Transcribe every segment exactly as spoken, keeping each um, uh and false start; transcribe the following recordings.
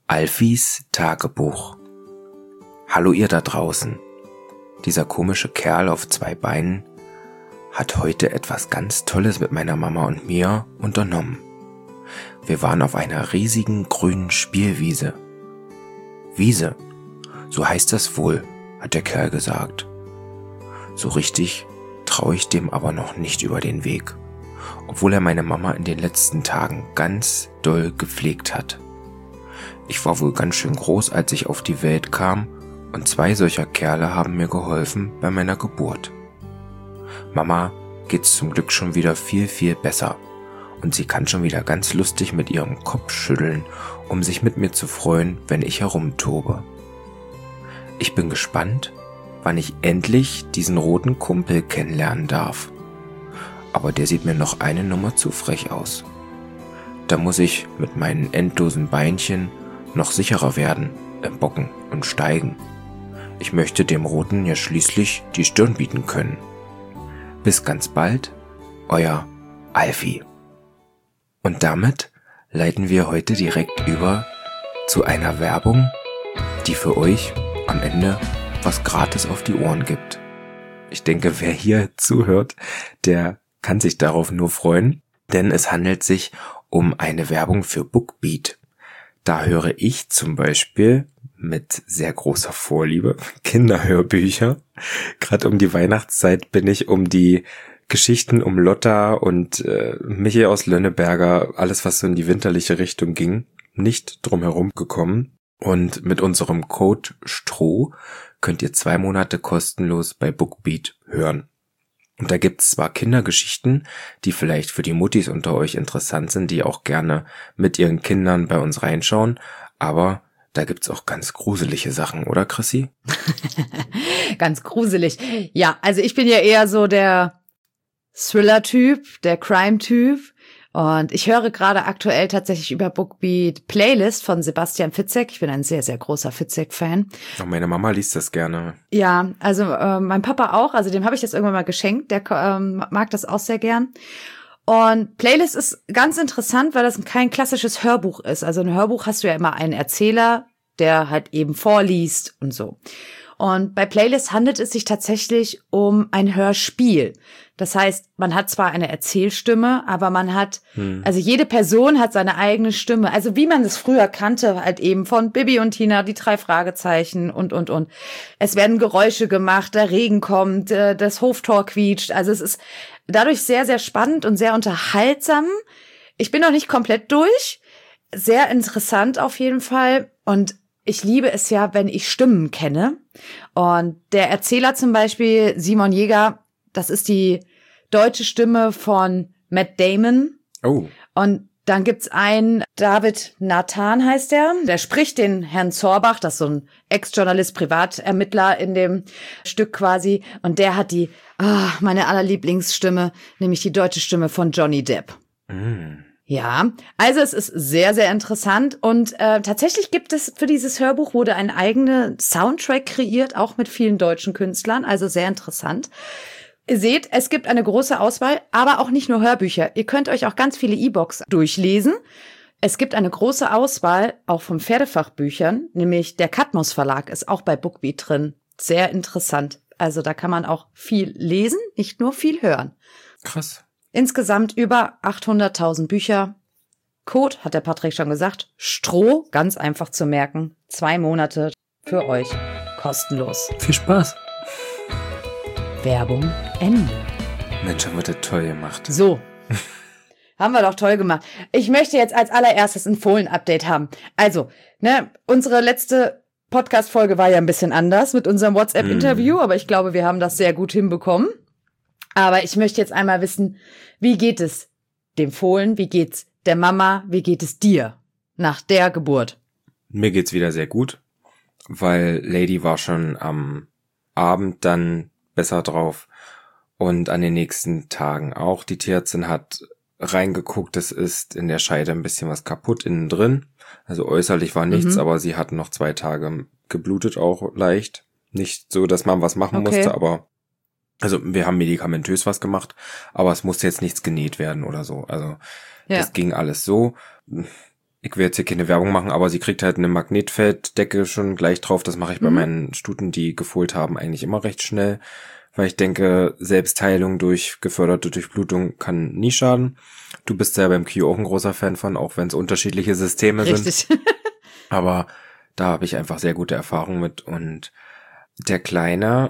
Alfis Tagebuch. Hallo ihr da draußen. Dieser komische Kerl auf zwei Beinen hat heute etwas ganz Tolles mit meiner Mama und mir unternommen. Wir waren auf einer riesigen grünen Spielwiese. Wiese, so heißt das wohl, hat der Kerl gesagt. So richtig traue ich dem aber noch nicht über den Weg, obwohl er meine Mama in den letzten Tagen ganz doll gepflegt hat. Ich war wohl ganz schön groß, als ich auf die Welt kam, und zwei solcher Kerle haben mir geholfen bei meiner Geburt. Mama geht's zum Glück schon wieder viel, viel besser, und sie kann schon wieder ganz lustig mit ihrem Kopf schütteln, um sich mit mir zu freuen, wenn ich herumtobe. Ich bin gespannt, wann ich endlich diesen roten Kumpel kennenlernen darf. Aber der sieht mir noch eine Nummer zu frech aus. Da muss ich mit meinen endlosen Beinchen noch sicherer werden im Bocken und Steigen. Ich möchte dem Roten ja schließlich die Stirn bieten können. Bis ganz bald, euer Alfie. Und damit leiten wir heute direkt über zu einer Werbung, die für euch am Ende was gratis auf die Ohren gibt. Ich denke, wer hier zuhört, der kann sich darauf nur freuen, denn es handelt sich um eine Werbung für Bookbeat. Da höre ich zum Beispiel mit sehr großer Vorliebe Kinderhörbücher. Gerade um die Weihnachtszeit bin ich um die Geschichten um Lotta und äh, Michi aus Lönneberger, alles was so in die winterliche Richtung ging, nicht drumherum gekommen. Und mit unserem Code STROH könnt ihr zwei Monate kostenlos bei Bookbeat hören. Und da gibt's zwar Kindergeschichten, die vielleicht für die Muttis unter euch interessant sind, die auch gerne mit ihren Kindern bei uns reinschauen, aber da gibt's auch ganz gruselige Sachen, oder Chrissy? Ganz gruselig. Ja, also ich bin ja eher so der Thriller-Typ, der Crime-Typ. Und ich höre gerade aktuell tatsächlich über Bookbeat Playlist von Sebastian Fitzek. Ich bin ein sehr, sehr großer Fitzek-Fan. Auch meine Mama liest das gerne. Ja, also äh, mein Papa auch. Also dem habe ich das irgendwann mal geschenkt. Der ähm, mag das auch sehr gern. Und Playlist ist ganz interessant, weil das kein klassisches Hörbuch ist. Also ein Hörbuch hast du ja immer einen Erzähler, der halt eben vorliest und so. Und bei Playlist handelt es sich tatsächlich um ein Hörspiel. Das heißt, man hat zwar eine Erzählstimme, aber man hat, hm. also jede Person hat seine eigene Stimme. Also wie man es früher kannte, halt eben von Bibi und Tina, die drei Fragezeichen und, und, und. Es werden Geräusche gemacht, der Regen kommt, das Hoftor quietscht. Also es ist dadurch sehr, sehr spannend und sehr unterhaltsam. Ich bin noch nicht komplett durch. Sehr interessant auf jeden Fall. Und ich liebe es ja, wenn ich Stimmen kenne. Und der Erzähler zum Beispiel, Simon Jäger, das ist die deutsche Stimme von Matt Damon. Oh. Und dann gibt's einen, David Nathan heißt der, der spricht den Herrn Zorbach, das ist so ein Ex-Journalist, Privatermittler in dem Stück quasi. Und der hat die, ah, meine allerlieblingsstimme, nämlich die deutsche Stimme von Johnny Depp. Mm. Ja, also es ist sehr, sehr interessant und äh, tatsächlich gibt es für dieses Hörbuch wurde ein eigener Soundtrack kreiert, auch mit vielen deutschen Künstlern, also sehr interessant. Ihr seht, es gibt eine große Auswahl, aber auch nicht nur Hörbücher. Ihr könnt euch auch ganz viele E-Books durchlesen. Es gibt eine große Auswahl auch von Pferdefachbüchern, nämlich der Katmos Verlag ist auch bei Bookbeat drin. Sehr interessant. Also da kann man auch viel lesen, nicht nur viel hören. Krass. Insgesamt über achthunderttausend Bücher. Code, hat der Patrick schon gesagt, Stroh, ganz einfach zu merken. Zwei Monate für euch kostenlos. Viel Spaß. Werbung Ende. Mensch, haben wir das toll gemacht. So, haben wir doch toll gemacht. Ich möchte jetzt als allererstes ein Fohlen-Update haben. Also, ne, unsere letzte Podcast-Folge war ja ein bisschen anders mit unserem WhatsApp-Interview, mm. aber ich glaube, wir haben das sehr gut hinbekommen. Aber ich möchte jetzt einmal wissen, wie geht es dem Fohlen, wie geht's der Mama, wie geht es dir nach der Geburt? Mir geht's wieder sehr gut, weil Lady war schon am Abend dann besser drauf und an den nächsten Tagen auch. Die Tierärztin hat reingeguckt, es ist in der Scheide ein bisschen was kaputt innen drin. Also äußerlich war nichts, mhm. aber sie hat noch zwei Tage geblutet, auch leicht. Nicht so, dass man was machen okay. musste, aber also wir haben medikamentös was gemacht, aber es musste jetzt nichts genäht werden oder so. Also ja. Das ging alles so. ich will jetzt hier keine Werbung machen, aber sie kriegt halt eine Magnetfelddecke schon gleich drauf. Das mache ich bei Mhm. meinen Stuten, die gefohlt haben, eigentlich immer recht schnell, weil ich denke, Selbstheilung durch geförderte Durchblutung kann nie schaden. Du bist ja beim Q auch ein großer Fan von, auch wenn es unterschiedliche Systeme sind. Richtig. Aber da habe ich einfach sehr gute Erfahrungen mit. Und der Kleine,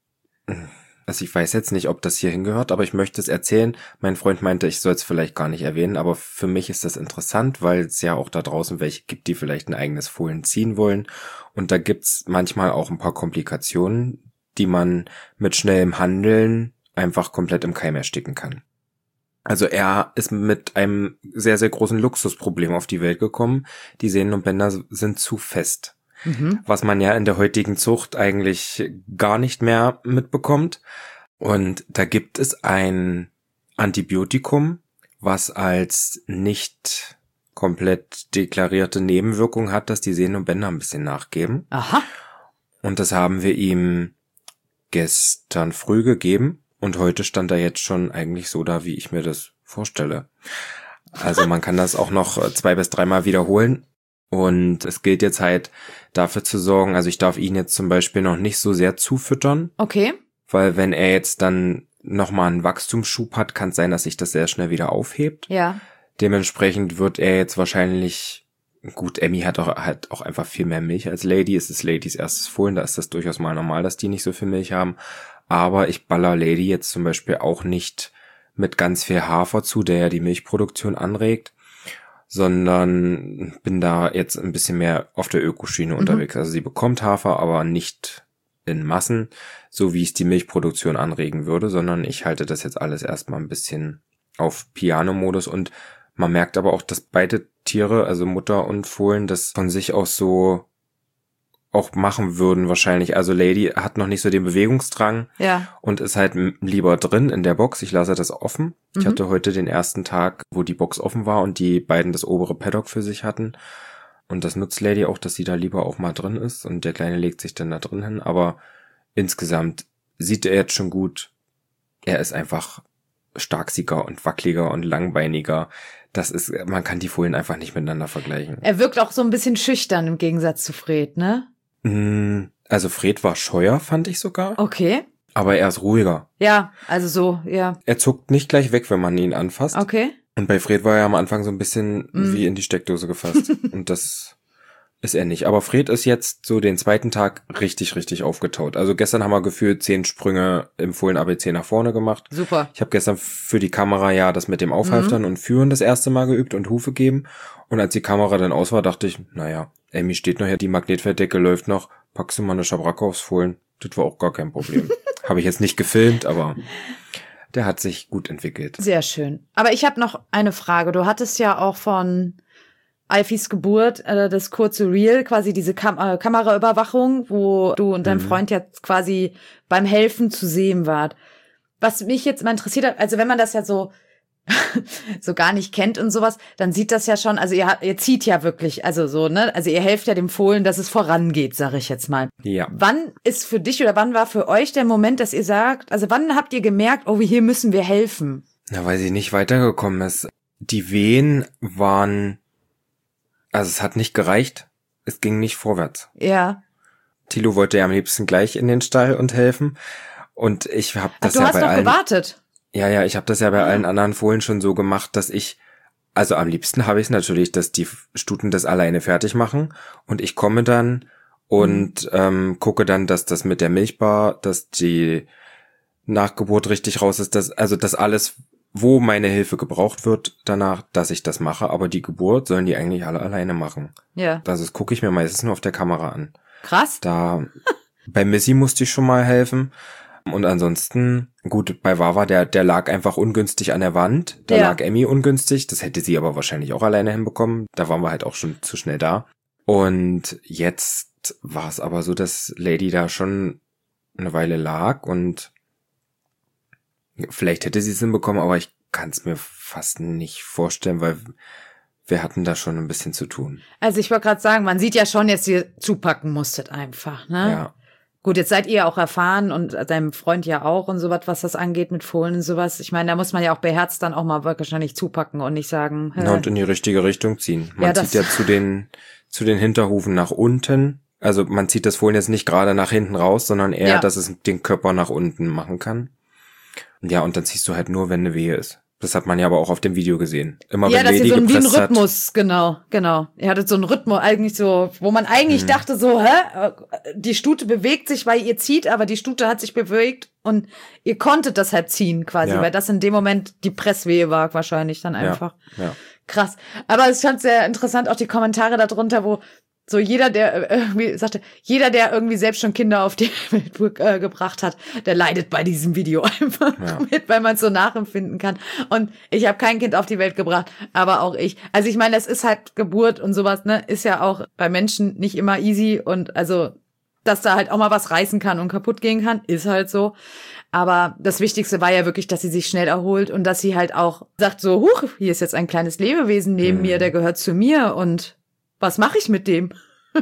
also ich weiß jetzt nicht, ob das hier hingehört, aber ich möchte es erzählen. Mein Freund meinte, ich soll es vielleicht gar nicht erwähnen, aber für mich ist das interessant, weil es ja auch da draußen welche gibt, die vielleicht ein eigenes Fohlen ziehen wollen. Und da gibt's manchmal auch ein paar Komplikationen, die man mit schnellem Handeln einfach komplett im Keim ersticken kann. Also er ist mit einem sehr, sehr großen Luxusproblem auf die Welt gekommen. Die Sehnen und Bänder sind zu fest. Mhm. Was man ja in der heutigen Zucht eigentlich gar nicht mehr mitbekommt. Und da gibt es ein Antibiotikum, was als nicht komplett deklarierte Nebenwirkung hat, dass die Sehnen und Bänder ein bisschen nachgeben. Aha. Und das haben wir ihm gestern früh gegeben. Und heute stand er jetzt schon eigentlich so da, wie ich mir das vorstelle. Also man kann das auch noch zwei bis dreimal wiederholen. Und es gilt jetzt halt dafür zu sorgen, also ich darf ihn jetzt zum Beispiel noch nicht so sehr zufüttern. Okay. Weil wenn er jetzt dann nochmal einen Wachstumsschub hat, kann es sein, dass sich das sehr schnell wieder aufhebt. Ja. Dementsprechend wird er jetzt wahrscheinlich, gut, Emmy hat auch, hat auch einfach viel mehr Milch als Lady. Es ist Ladys erstes Fohlen, da ist das durchaus mal normal, dass die nicht so viel Milch haben. Aber ich baller Lady jetzt zum Beispiel auch nicht mit ganz viel Hafer zu, der ja die Milchproduktion anregt, sondern bin da jetzt ein bisschen mehr auf der Ökoschiene Mhm. unterwegs. Also sie bekommt Hafer, aber nicht in Massen, so wie es die Milchproduktion anregen würde, sondern ich halte das jetzt alles erstmal ein bisschen auf Piano-Modus und man merkt aber auch, dass beide Tiere, also Mutter und Fohlen, das von sich aus so auch machen würden wahrscheinlich. Also Lady hat noch nicht so den Bewegungsdrang Ja. und ist halt m- lieber drin in der Box. Ich lasse das offen. Ich Mhm. hatte heute den ersten Tag, wo die Box offen war und die beiden das obere Paddock für sich hatten. Und das nutzt Lady auch, dass sie da lieber auch mal drin ist und der Kleine legt sich dann da drin hin. Aber insgesamt sieht er jetzt schon gut. Er ist einfach starksiger und wackeliger und langbeiniger. Das ist, man kann die Fohlen einfach nicht miteinander vergleichen. Er wirkt auch so ein bisschen schüchtern im Gegensatz zu Fred, ne? Mm, Also Fred war scheuer, fand ich sogar. Okay. Aber er ist ruhiger. Ja, also so, ja. Er zuckt nicht gleich weg, wenn man ihn anfasst. Okay. Und bei Fred war er am Anfang so ein bisschen Mm. wie in die Steckdose gefasst. Und das ist er nicht. Aber Fred ist jetzt so den zweiten Tag richtig, richtig aufgetaut. Also gestern haben wir gefühlt zehn Sprünge im Fohlen-A B C nach vorne gemacht. Super. Ich habe gestern für die Kamera ja das mit dem Aufhalftern und Führen das erste Mal geübt und Hufe geben. Und als die Kamera dann aus war, dachte ich, naja, Emmy steht noch hier, die Magnetfelddecke läuft noch, packst du mal eine Schabracke aufs Fohlen. Das war auch gar kein Problem. Habe ich jetzt nicht gefilmt, aber der hat sich gut entwickelt. Sehr schön. Aber ich habe noch eine Frage. Du hattest ja auch von Alfis Geburt äh, das kurze Reel, quasi diese Kam äh, Kameraüberwachung, wo du und dein Mhm. Freund jetzt quasi beim Helfen zu sehen wart. Was mich jetzt mal interessiert hat, also wenn man das ja so so gar nicht kennt und sowas, dann sieht das ja schon, also ihr, habt- ihr zieht ja wirklich, also so, ne, also ihr helft ja dem Fohlen, dass es vorangeht, sag ich jetzt mal. Ja. Wann ist für dich oder wann war für euch der Moment, dass ihr sagt, also wann habt ihr gemerkt, oh, hier müssen wir helfen? Na, weil sie nicht weitergekommen ist. Die Wehen waren, also es hat nicht gereicht. Es ging nicht vorwärts. Ja. Thilo wollte ja am liebsten gleich in den Stall und helfen. Und ich habe Ach, das du ja hast bei noch allen, gewartet. ja, ja, ich habe das ja bei allen anderen Fohlen schon so gemacht, dass ich, also am liebsten habe ich es natürlich, dass die Stuten das alleine fertig machen und ich komme dann und ähm, gucke dann, dass das mit der Milchbar, dass die Nachgeburt richtig raus ist, dass, also dass alles, wo meine Hilfe gebraucht wird, danach, dass ich das mache, aber die Geburt sollen die eigentlich alle alleine machen. Ja. Also das gucke ich mir meistens nur auf der Kamera an. Krass. Da, bei Missy musste ich schon mal helfen. Und ansonsten, gut, bei Wawa, der, der lag einfach ungünstig an der Wand. Da Ja. lag Emmy ungünstig. Das hätte sie aber wahrscheinlich auch alleine hinbekommen. Da waren wir halt auch schon zu schnell da. Und jetzt war es aber so, dass Lady da schon eine Weile lag und vielleicht hätte sie es hinbekommen, aber ich kann es mir fast nicht vorstellen, weil wir hatten da schon ein bisschen zu tun. Also ich wollte gerade sagen, man sieht ja schon, dass ihr zupacken musstet einfach, ne? Ja. Gut, jetzt seid ihr auch erfahren und deinem Freund ja auch und sowas, was das angeht mit Fohlen und sowas. Ich meine, da muss man ja auch beherzt dann auch mal wahrscheinlich zupacken und nicht sagen. Na, und in die richtige Richtung ziehen. Man Ja, zieht ja zu den, zu den Hinterhufen nach unten. Also man zieht das Fohlen jetzt nicht gerade nach hinten raus, sondern eher, Ja. dass es den Körper nach unten machen kann. Ja, und dann ziehst du halt nur, wenn eine Wehe ist. Das hat man ja aber auch auf dem Video gesehen. Immer Ja, wenn dass Lady ihr so einen, wie einen gepresst hat. Rhythmus, genau, genau. Ihr hattet so einen Rhythmus eigentlich so, wo man eigentlich Hm. dachte so, hä, die Stute bewegt sich, weil ihr zieht, aber die Stute hat sich bewegt und ihr konntet das halt ziehen quasi, Ja. weil das in dem Moment die Presswehe war wahrscheinlich dann einfach. Ja, ja. Krass. Aber es fand sehr interessant, auch die Kommentare darunter, wo so jeder, der irgendwie sagte, jeder, der irgendwie selbst schon Kinder auf die Welt äh, gebracht hat, der leidet bei diesem Video einfach Ja. mit, weil man es so nachempfinden kann. Und ich habe kein Kind auf die Welt gebracht, aber auch ich. Also ich meine, das ist halt Geburt und sowas, ne, ist ja auch bei Menschen nicht immer easy und also, dass da halt auch mal was reißen kann und kaputt gehen kann, ist halt so. Aber das Wichtigste war ja wirklich, dass sie sich schnell erholt und dass sie halt auch sagt so, huch, hier ist jetzt ein kleines Lebewesen neben Mhm. mir, der gehört zu mir und was mache ich mit dem?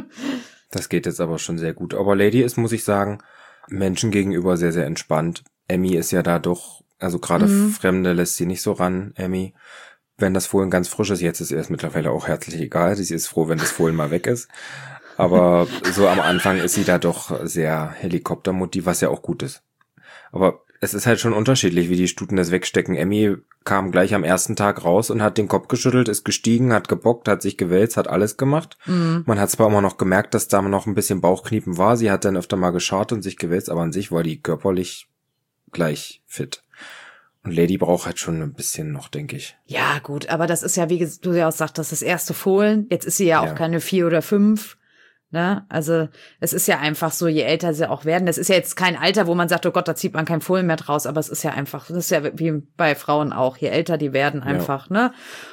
Das geht jetzt aber schon sehr gut. Aber Lady ist, muss ich sagen, Menschen gegenüber sehr, sehr entspannt. Emmy ist ja da doch, also gerade Mhm. Fremde lässt sie nicht so ran, Emmy. Wenn das Fohlen ganz frisch ist, jetzt ist ihr es mittlerweile auch herzlich egal. Sie ist froh, wenn das Fohlen mal weg ist. Aber so am Anfang ist sie da doch sehr Helikoptermotiv, was ja auch gut ist. Aber es ist halt schon unterschiedlich, wie die Stuten das wegstecken. Emmy kam gleich am ersten Tag raus und hat den Kopf geschüttelt, ist gestiegen, hat gebockt, hat sich gewälzt, hat alles gemacht. Mhm. Man hat zwar immer noch gemerkt, dass da noch ein bisschen Bauchkniepen war. Sie hat dann öfter mal geschart und sich gewälzt, aber an sich war die körperlich gleich fit. Und Lady braucht halt schon ein bisschen noch, denke ich. Ja, gut, aber das ist ja, wie du ja auch sagtest, das erste Fohlen. Jetzt ist sie ja auch Ja. keine vier oder fünf. Ne? Also es ist ja einfach so, je älter sie auch werden. Das ist ja jetzt kein Alter, wo man sagt, oh Gott, da zieht man kein Fohlen mehr draus. Aber es ist ja einfach, das ist ja wie bei Frauen auch. Je älter die werden einfach, ne?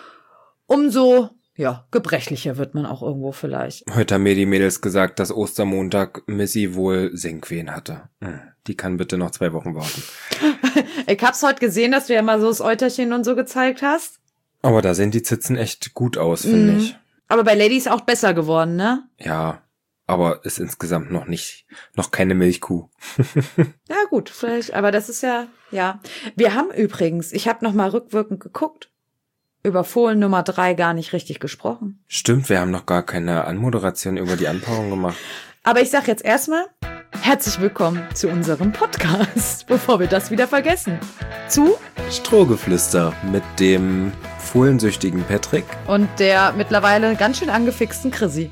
Umso, ja, gebrechlicher wird man auch irgendwo vielleicht. Heute haben mir die Mädels gesagt, dass Ostermontag Missy wohl Senkwehen hatte. Hm, Die kann bitte noch zwei Wochen warten. Ich hab's heute gesehen, dass du ja mal so das Äuterchen und so gezeigt hast. Aber da sehen die Zitzen echt gut aus, finde Mhm. ich. Aber bei Lady ist auch besser geworden, ne? Ja, aber ist insgesamt noch nicht, noch keine Milchkuh. Ja gut, vielleicht, aber das ist ja, ja. Wir haben übrigens, ich habe noch mal rückwirkend geguckt, über Fohlen Nummer drei gar nicht richtig gesprochen. Stimmt, wir haben noch gar keine Anmoderation über die Anpaarung gemacht. Aber ich sag jetzt erstmal, herzlich willkommen zu unserem Podcast, bevor wir das wieder vergessen. Zu Strohgeflüster mit dem fohlensüchtigen Patrick. und der mittlerweile ganz schön angefixten Chrissy.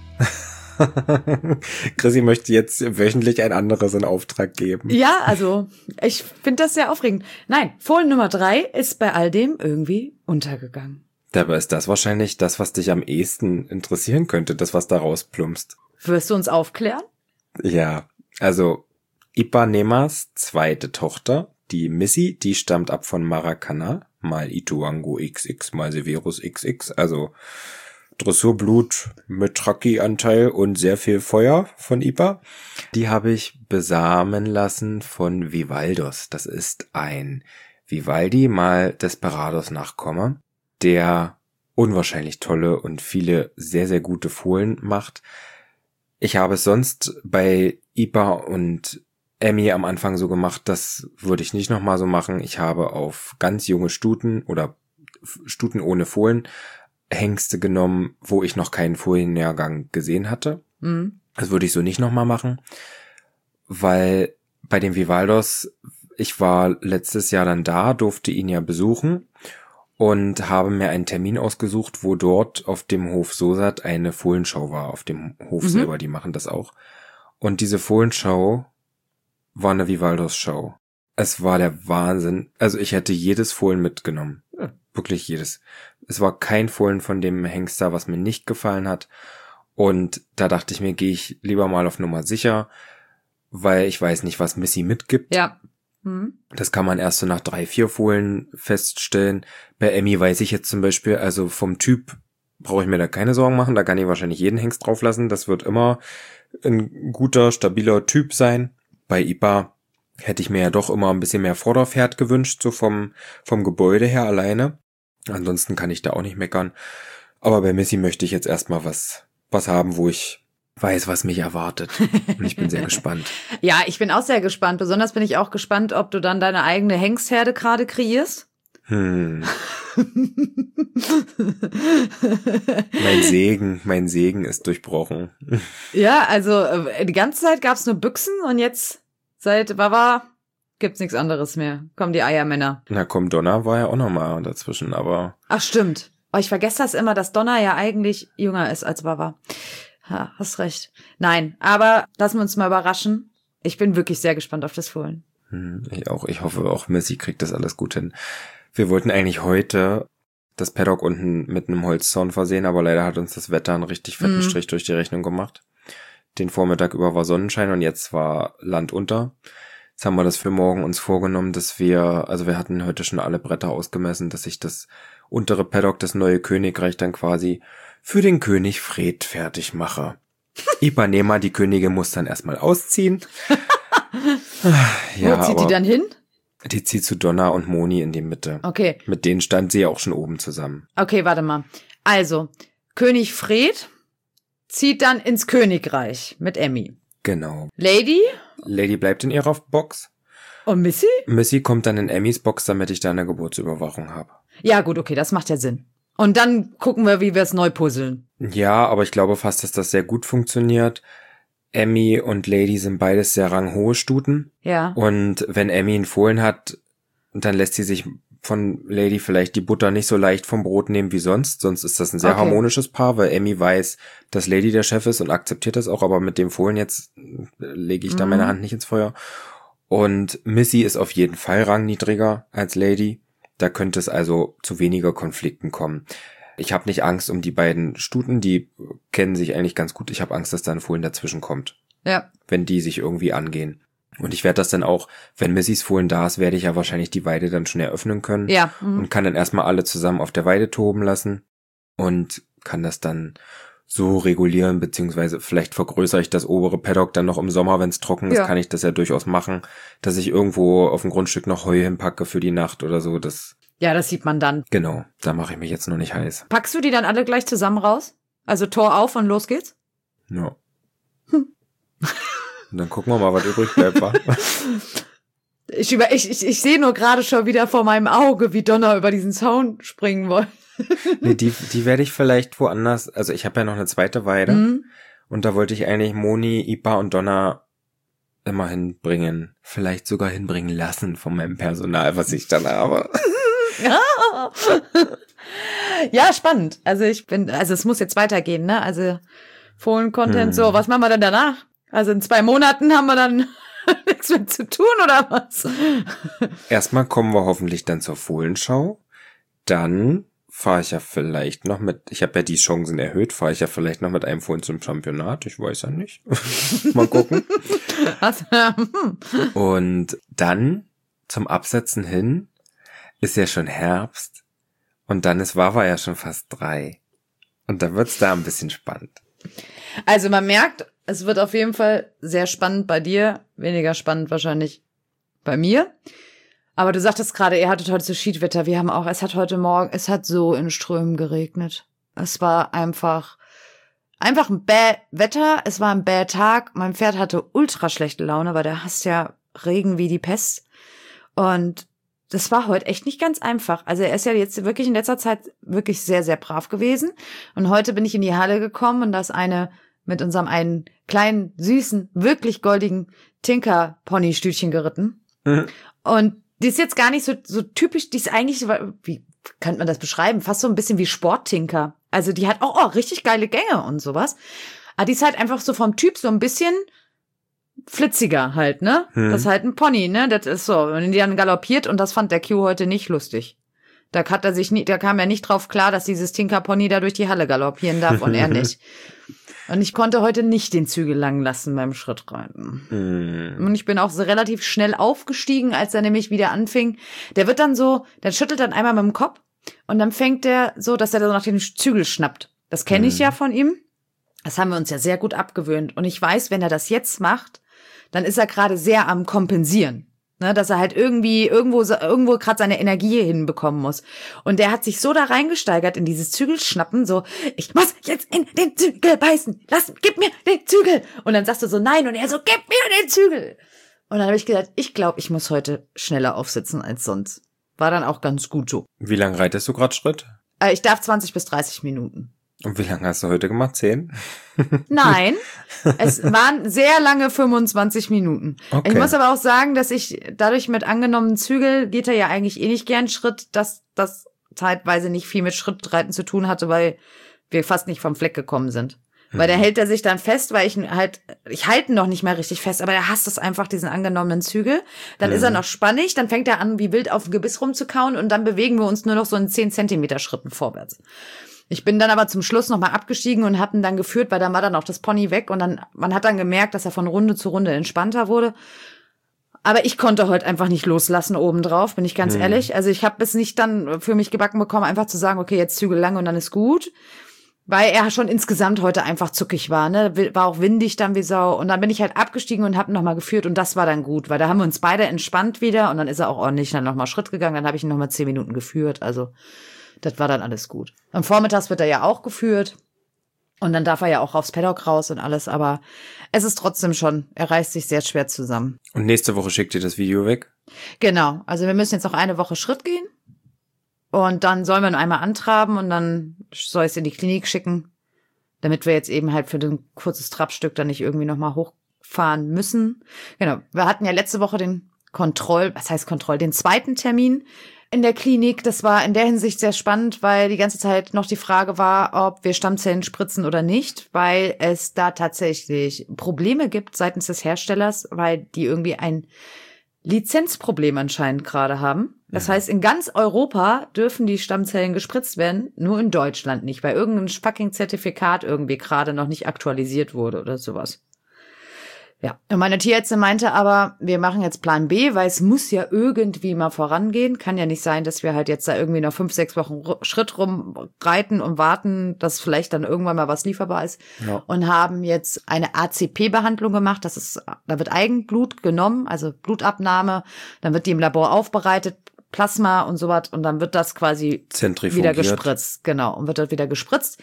Chrissy möchte jetzt wöchentlich ein anderes in Auftrag geben. Ja, also, ich finde das sehr aufregend. Nein, Fohlen Nummer drei ist bei all dem irgendwie untergegangen. Dabei ist das wahrscheinlich das, was dich am ehesten interessieren könnte, das, was da rausplumpst. Wirst du uns aufklären? Ja, also Ipanemas zweite Tochter, die Missy, die stammt ab von Maracana, mal Ituango X X, mal Severus X X, also Dressurblut mit Traki-Anteil und sehr viel Feuer von Ipa. Die habe ich besamen lassen von Vivaldos. Das ist ein Vivaldi mal Desperados Nachkomme, der unwahrscheinlich tolle und viele sehr, sehr gute Fohlen macht. Ich habe es sonst bei Ipa und Emmy am Anfang so gemacht, das würde ich nicht nochmal so machen. Ich habe auf ganz junge Stuten oder Stuten ohne Fohlen Hengste genommen, wo ich noch keinen Fohlenjahrgang gesehen hatte. Mhm. Das würde ich so nicht nochmal machen, weil bei den Vivaldos, ich war letztes Jahr dann da, durfte ihn ja besuchen und habe mir einen Termin ausgesucht, wo dort auf dem Hof Sosat eine Fohlenschau war, auf dem Hof Mhm. selber, die machen das auch. Und diese Fohlenschau war eine Vivaldos-Show. Es war der Wahnsinn. Also ich hätte jedes Fohlen mitgenommen. Ja, wirklich jedes. Es war kein Fohlen von dem Hengster, was mir nicht gefallen hat. Und da dachte ich mir, gehe ich lieber mal auf Nummer sicher, weil ich weiß nicht, was Missy mitgibt. Ja. Mhm. Das kann man erst so nach drei, vier Fohlen feststellen. Bei Emmy weiß ich jetzt zum Beispiel, also vom Typ brauche ich mir da keine Sorgen machen. Da kann ich wahrscheinlich jeden Hengst drauf lassen. Das wird immer ein guter, stabiler Typ sein. Bei Ipa hätte ich mir ja doch immer ein bisschen mehr Vorderpferd gewünscht, so vom, vom Gebäude her alleine. Ansonsten kann ich da auch nicht meckern. Aber bei Missy möchte ich jetzt erstmal was, was haben, wo ich weiß, was mich erwartet. Und ich bin sehr gespannt. Ja, ich bin auch sehr gespannt. Besonders bin ich auch gespannt, ob du dann deine eigene Hengstherde gerade kreierst. Hm. Mein Segen, mein Segen ist durchbrochen. Ja, also die ganze Zeit gab's nur Büchsen und jetzt seit Wawa gibt's nichts anderes mehr. Kommen die Eiermänner. Na komm, Donner war ja auch nochmal dazwischen, aber... Ach, stimmt. Oh, ich vergesse das immer, dass Donner ja eigentlich jünger ist als Wawa. Ja, hast recht. Nein, aber lassen wir uns mal überraschen. Ich bin wirklich sehr gespannt auf das Fohlen. Hm, ich auch. Ich hoffe, auch Missy kriegt das alles gut hin. Wir wollten eigentlich heute das Paddock unten mit einem Holzzaun versehen, aber leider hat uns das Wetter einen richtig fetten Mhm. Strich durch die Rechnung gemacht. Den Vormittag über war Sonnenschein und jetzt war Land unter. Jetzt haben wir das für morgen uns vorgenommen, dass wir, also wir hatten heute schon alle Bretter ausgemessen, dass ich das untere Paddock, das neue Königreich, dann quasi für den König Fred fertig mache. Ipanema, die Königin, muss dann erstmal ausziehen. Ja, Wo zieht aber die dann hin? die zieht zu Donna und Moni in die Mitte. Okay, Mit denen stand sie ja auch schon oben zusammen. okay, warte mal. Also, König Fred zieht dann ins Königreich mit Emmy. Genau. Lady Lady bleibt in ihrer Box. und Missy? Missy kommt dann in Emmys Box, damit ich da eine Geburtsüberwachung habe. Ja, gut, okay, das macht ja Sinn. Und dann gucken wir, wie wir es neu puzzeln. Ja, aber ich glaube fast, dass das sehr gut funktioniert. Emmy und Lady sind beides sehr ranghohe Stuten. Ja. Und wenn Emmy einen Fohlen hat, dann lässt sie sich von Lady vielleicht die Butter nicht so leicht vom Brot nehmen wie sonst. Sonst ist das ein sehr Okay. harmonisches Paar, weil Emmy weiß, dass Lady der Chef ist und akzeptiert das auch. Aber mit dem Fohlen jetzt lege ich da Mhm. meine Hand nicht ins Feuer. Und Missy ist auf jeden Fall rangniedriger als Lady. Da könnte es also zu weniger Konflikten kommen. Ich habe nicht Angst um die beiden Stuten, die kennen sich eigentlich ganz gut. Ich habe Angst, dass da ein Fohlen dazwischen kommt, Ja. wenn die sich irgendwie angehen. Und ich werde das dann auch, wenn Missys Fohlen da ist, werde ich ja wahrscheinlich die Weide dann schon eröffnen können. Ja. Mhm. Und kann dann erstmal alle zusammen auf der Weide toben lassen und kann das dann so regulieren, beziehungsweise vielleicht vergrößere ich das obere Paddock dann noch im Sommer, wenn es trocken ist, Ja. kann ich das ja durchaus machen, dass ich irgendwo auf dem Grundstück noch Heu hinpacke für die Nacht oder so. Das Ja, das sieht man dann. genau, da mache ich mich jetzt noch nicht heiß. Packst du die dann alle gleich zusammen raus? Also Tor auf und los geht's? Ja. Und dann gucken wir mal, was übrig bleibt, wa? Ich, über, ich, ich, ich sehe nur gerade schon wieder vor meinem Auge, wie Donner über diesen Zaun springen wollen. Nee, die, die werde ich vielleicht woanders, also ich habe ja noch eine zweite Weide Mhm. und da wollte ich eigentlich Moni, Ipa und Donna immer hinbringen. Vielleicht sogar hinbringen lassen von meinem Personal, was ich dann habe. Ja, spannend. Also ich bin, also es muss jetzt weitergehen, ne? Also Fohlen-Content, Hm. so, was machen wir denn danach? Also in zwei Monaten haben wir dann nichts mehr zu tun, oder was? Erstmal kommen wir hoffentlich dann zur Fohlenschau. Dann fahre ich ja vielleicht noch mit, ich habe ja die Chancen erhöht, fahre ich ja vielleicht noch mit einem Fohlen zum Championat. Ich weiß ja nicht. Mal gucken. Was? Hm. Und dann zum Absetzen hin ist ja schon Herbst und dann ist Wawa ja schon fast drei. Und da wird's da ein bisschen spannend. Also man merkt, es wird auf jeden Fall sehr spannend bei dir, weniger spannend wahrscheinlich bei mir. Aber du sagtest gerade, ihr hattet heute so Schiedwetter. Wir haben auch, es hat heute Morgen, es hat so in Strömen geregnet. Es war einfach, einfach ein bäh Wetter. Es war ein bäh Tag. Mein Pferd hatte ultra schlechte Laune, weil der hasst ja Regen wie die Pest. Und das war heute echt nicht ganz einfach. Also er ist ja jetzt wirklich in letzter Zeit wirklich sehr, sehr brav gewesen. Und heute bin ich in die Halle gekommen und da ist eine mit unserem einen kleinen, süßen, wirklich goldigen Tinker-Pony-Stütchen geritten. Mhm. Und die ist jetzt gar nicht so, so typisch, die ist eigentlich, so, wie könnte man das beschreiben? Fast so ein bisschen wie Sporttinker. Also die hat auch oh, richtig geile Gänge und sowas. Aber die ist halt einfach so vom Typ so ein bisschen flitziger halt, ne? Hm. Das ist halt ein Pony, ne? Das ist so. Wenn die dann galoppiert und das fand der Q heute nicht lustig. Da hat er sich nie, da kam er nicht drauf klar, dass dieses Tinker-Pony da durch die Halle galoppieren darf und er nicht. Und ich konnte heute nicht den Zügel lang lassen beim Schrittreiten. Mm. Und ich bin auch so relativ schnell aufgestiegen, als er nämlich wieder anfing. Der wird dann so, der schüttelt dann einmal mit dem Kopf und dann fängt der so, dass er so nach den Zügel schnappt. Das kenne ich Mhm. ja von ihm. Das haben wir uns ja sehr gut abgewöhnt. Und ich weiß, wenn er das jetzt macht, dann ist er gerade sehr am Kompensieren. Ne, dass er halt irgendwie irgendwo irgendwo gerade seine Energie hinbekommen muss. Und der hat sich so da reingesteigert in dieses Zügelschnappen, so, ich muss jetzt in den Zügel beißen, lass, gib mir den Zügel. Und dann sagst du so, nein, und er so, gib mir den Zügel. Und dann habe ich gedacht, ich glaube, ich muss heute schneller aufsitzen als sonst. War dann auch ganz gut so. Wie lange reitest du gerade Schritt? Äh, ich darf zwanzig bis dreißig Minuten. Und wie lange hast du heute gemacht? Zehn? Nein, es waren sehr lange fünfundzwanzig Minuten. Okay. Ich muss aber auch sagen, dass ich dadurch mit angenommenen Zügel, geht er ja eigentlich eh nicht gern Schritt, dass das zeitweise nicht viel mit Schrittreiten zu tun hatte, weil wir fast nicht vom Fleck gekommen sind. Mhm. Weil da hält er sich dann fest, weil ich halt, ich halte ihn noch nicht mehr richtig fest, aber er hasst es einfach, diesen angenommenen Zügel. Dann mhm. ist er noch spannig, dann fängt er an, wie wild auf dem Gebiss rumzukauen und dann bewegen wir uns nur noch so in zehn Zentimeter Schritten vorwärts. Ich bin dann aber zum Schluss nochmal abgestiegen und hab ihn dann geführt, weil dann war dann auch das Pony weg und dann, man hat dann gemerkt, dass er von Runde zu Runde entspannter wurde. Aber ich konnte heute einfach nicht loslassen obendrauf, bin ich ganz hm. ehrlich. Also ich habe es nicht dann für mich gebacken bekommen, einfach zu sagen, okay, jetzt Zügel lang und dann ist gut. Weil er schon insgesamt heute einfach zuckig war, ne, war auch windig dann wie Sau. Und dann bin ich halt abgestiegen und hab ihn nochmal geführt und das war dann gut, weil da haben wir uns beide entspannt wieder und dann ist er auch ordentlich dann nochmal Schritt gegangen, dann habe ich ihn nochmal zehn Minuten geführt, also das war dann alles gut. Am Vormittags wird er ja auch geführt und dann darf er ja auch aufs Paddock raus und alles, aber es ist trotzdem schon, er reißt sich sehr schwer zusammen. Und nächste Woche schickt ihr das Video weg? Genau, also wir müssen jetzt noch eine Woche Schritt gehen und dann sollen wir ihn einmal antraben und dann soll ich es in die Klinik schicken, damit wir jetzt eben halt für ein kurzes Trabstück dann nicht irgendwie nochmal hochfahren müssen. Genau, wir hatten ja letzte Woche den Kontroll, was heißt Kontroll, den zweiten Termin in der Klinik. Das war in der Hinsicht sehr spannend, weil die ganze Zeit noch die Frage war, ob wir Stammzellen spritzen oder nicht, weil es da tatsächlich Probleme gibt seitens des Herstellers, weil die irgendwie ein Lizenzproblem anscheinend gerade haben. Das heißt, in ganz Europa dürfen die Stammzellen gespritzt werden, nur in Deutschland nicht, weil irgendein fucking Zertifikat irgendwie gerade noch nicht aktualisiert wurde oder sowas. Ja, und meine Tierärztin meinte aber, wir machen jetzt Plan B, weil es muss ja irgendwie mal vorangehen. Kann ja nicht sein, dass wir halt jetzt da irgendwie noch fünf, sechs Wochen Schritt rumreiten und warten, dass vielleicht dann irgendwann mal was lieferbar ist. Ja. Und haben jetzt eine A C P-Behandlung gemacht. Das ist, da wird Eigenblut genommen, also Blutabnahme. Dann wird die im Labor aufbereitet, Plasma und sowas. Und dann wird das quasi wieder gespritzt. Genau, und wird dort wieder gespritzt.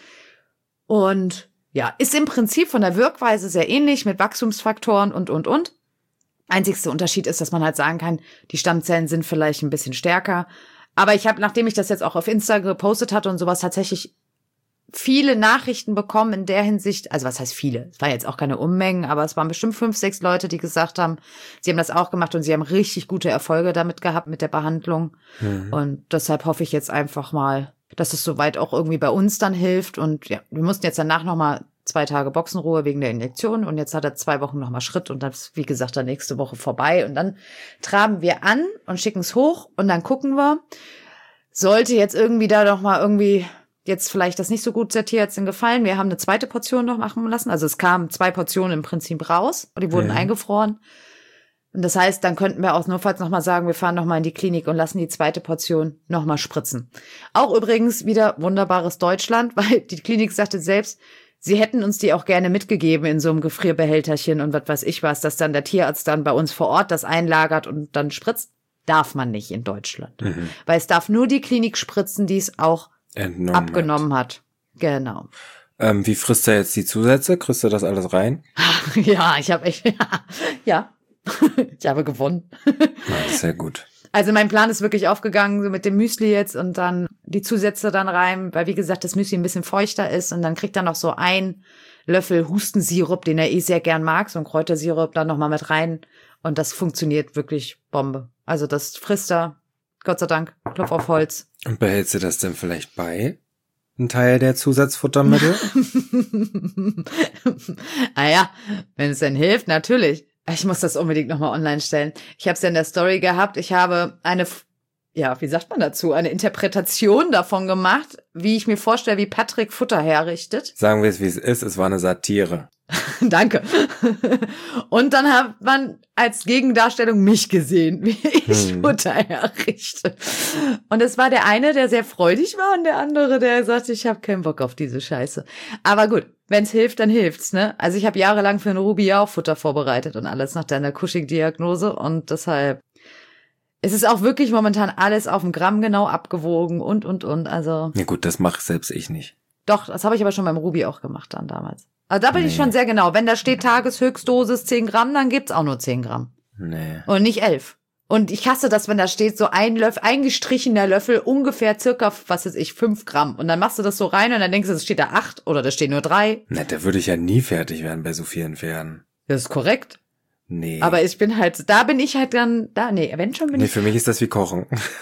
Und ja, ist im Prinzip von der Wirkweise sehr ähnlich mit Wachstumsfaktoren und, und, und. Einzigster Unterschied ist, dass man halt sagen kann, die Stammzellen sind vielleicht ein bisschen stärker. Aber ich habe, nachdem ich das jetzt auch auf Insta gepostet hatte und sowas, tatsächlich viele Nachrichten bekommen in der Hinsicht. Also was heißt viele? Es waren jetzt auch keine Unmengen, aber es waren bestimmt fünf, sechs Leute, die gesagt haben, sie haben das auch gemacht und sie haben richtig gute Erfolge damit gehabt mit der Behandlung. Mhm. Und deshalb hoffe ich jetzt einfach mal, dass es soweit auch irgendwie bei uns dann hilft. Und ja, wir mussten jetzt danach nochmal zwei Tage Boxenruhe wegen der Injektion. Und jetzt hat er zwei Wochen nochmal Schritt. Und das ist, wie gesagt, dann nächste Woche vorbei. Und dann traben wir an und schicken es hoch. Und dann gucken wir, sollte jetzt irgendwie da noch mal irgendwie jetzt vielleicht das nicht so gut der Tierärztin gefallen. Wir haben eine zweite Portion noch machen lassen. Also es kamen zwei Portionen im Prinzip raus. Und die wurden mhm. eingefroren. Und das heißt, dann könnten wir auch notfalls nochmal sagen, wir fahren nochmal in die Klinik und lassen die zweite Portion nochmal spritzen. Auch übrigens wieder wunderbares Deutschland, weil die Klinik sagte selbst, sie hätten uns die auch gerne mitgegeben in so einem Gefrierbehälterchen und was weiß ich was, dass dann der Tierarzt dann bei uns vor Ort das einlagert und dann spritzt. Darf man nicht in Deutschland. Mhm. Weil es darf nur die Klinik spritzen, die es auch Entnommen abgenommen hat. hat. Genau. Ähm, wie frisst er jetzt die Zusätze? Kriegst du das alles rein? Ja, ich habe echt, ja. Ich habe gewonnen. Ja, sehr gut. Also mein Plan ist wirklich aufgegangen, so mit dem Müsli jetzt und dann die Zusätze dann rein, weil wie gesagt, das Müsli ein bisschen feuchter ist und dann kriegt er noch so ein Löffel Hustensirup, den er eh sehr gern mag, so ein Kräutersirup dann nochmal mit rein und das funktioniert wirklich Bombe. Also das frisst er, Gott sei Dank, Klopf auf Holz. Und behältst du das denn vielleicht bei? Ein Teil der Zusatzfuttermittel? Ah ja, wenn es denn hilft, natürlich. Ich muss das unbedingt nochmal online stellen. Ich habe es ja in der Story gehabt. Ich habe eine, ja, wie sagt man dazu, eine Interpretation davon gemacht, wie ich mir vorstelle, wie Patrick Futter herrichtet. Sagen wir es, wie es ist. Es war eine Satire. Danke. Und dann hat man als Gegendarstellung mich gesehen, wie ich hm. Futter herrichte. Und es war der eine, der sehr freudig war und der andere, der sagte, ich habe keinen Bock auf diese Scheiße. Aber gut, wenn's hilft, dann hilft's, ne? Also ich habe jahrelang für eine Ruby auch Futter vorbereitet und alles nach deiner Cushing-Diagnose und deshalb Es ist auch wirklich momentan alles auf dem Gramm genau abgewogen und, und, und. Also. Ja gut, das mache selbst ich nicht. Doch, das habe ich aber schon beim Ruby auch gemacht dann damals. Also da bin Nee. ich schon sehr genau. Wenn da steht Tageshöchstdosis zehn Gramm, dann gibt's auch nur zehn Gramm. Nee. Und nicht elf. Und ich hasse das, wenn da steht, so ein Löffel, eingestrichener Löffel, ungefähr circa, was weiß ich, fünf Gramm. Und dann machst du das so rein und dann denkst du, es steht da acht oder da stehen nur drei. Na, da würde ich ja nie fertig werden bei so vielen Pferden. Das ist korrekt. Nee. Aber ich bin halt, da bin ich halt dann, da, nee, wenn schon bin nee, ich. für mich ist das wie Kochen.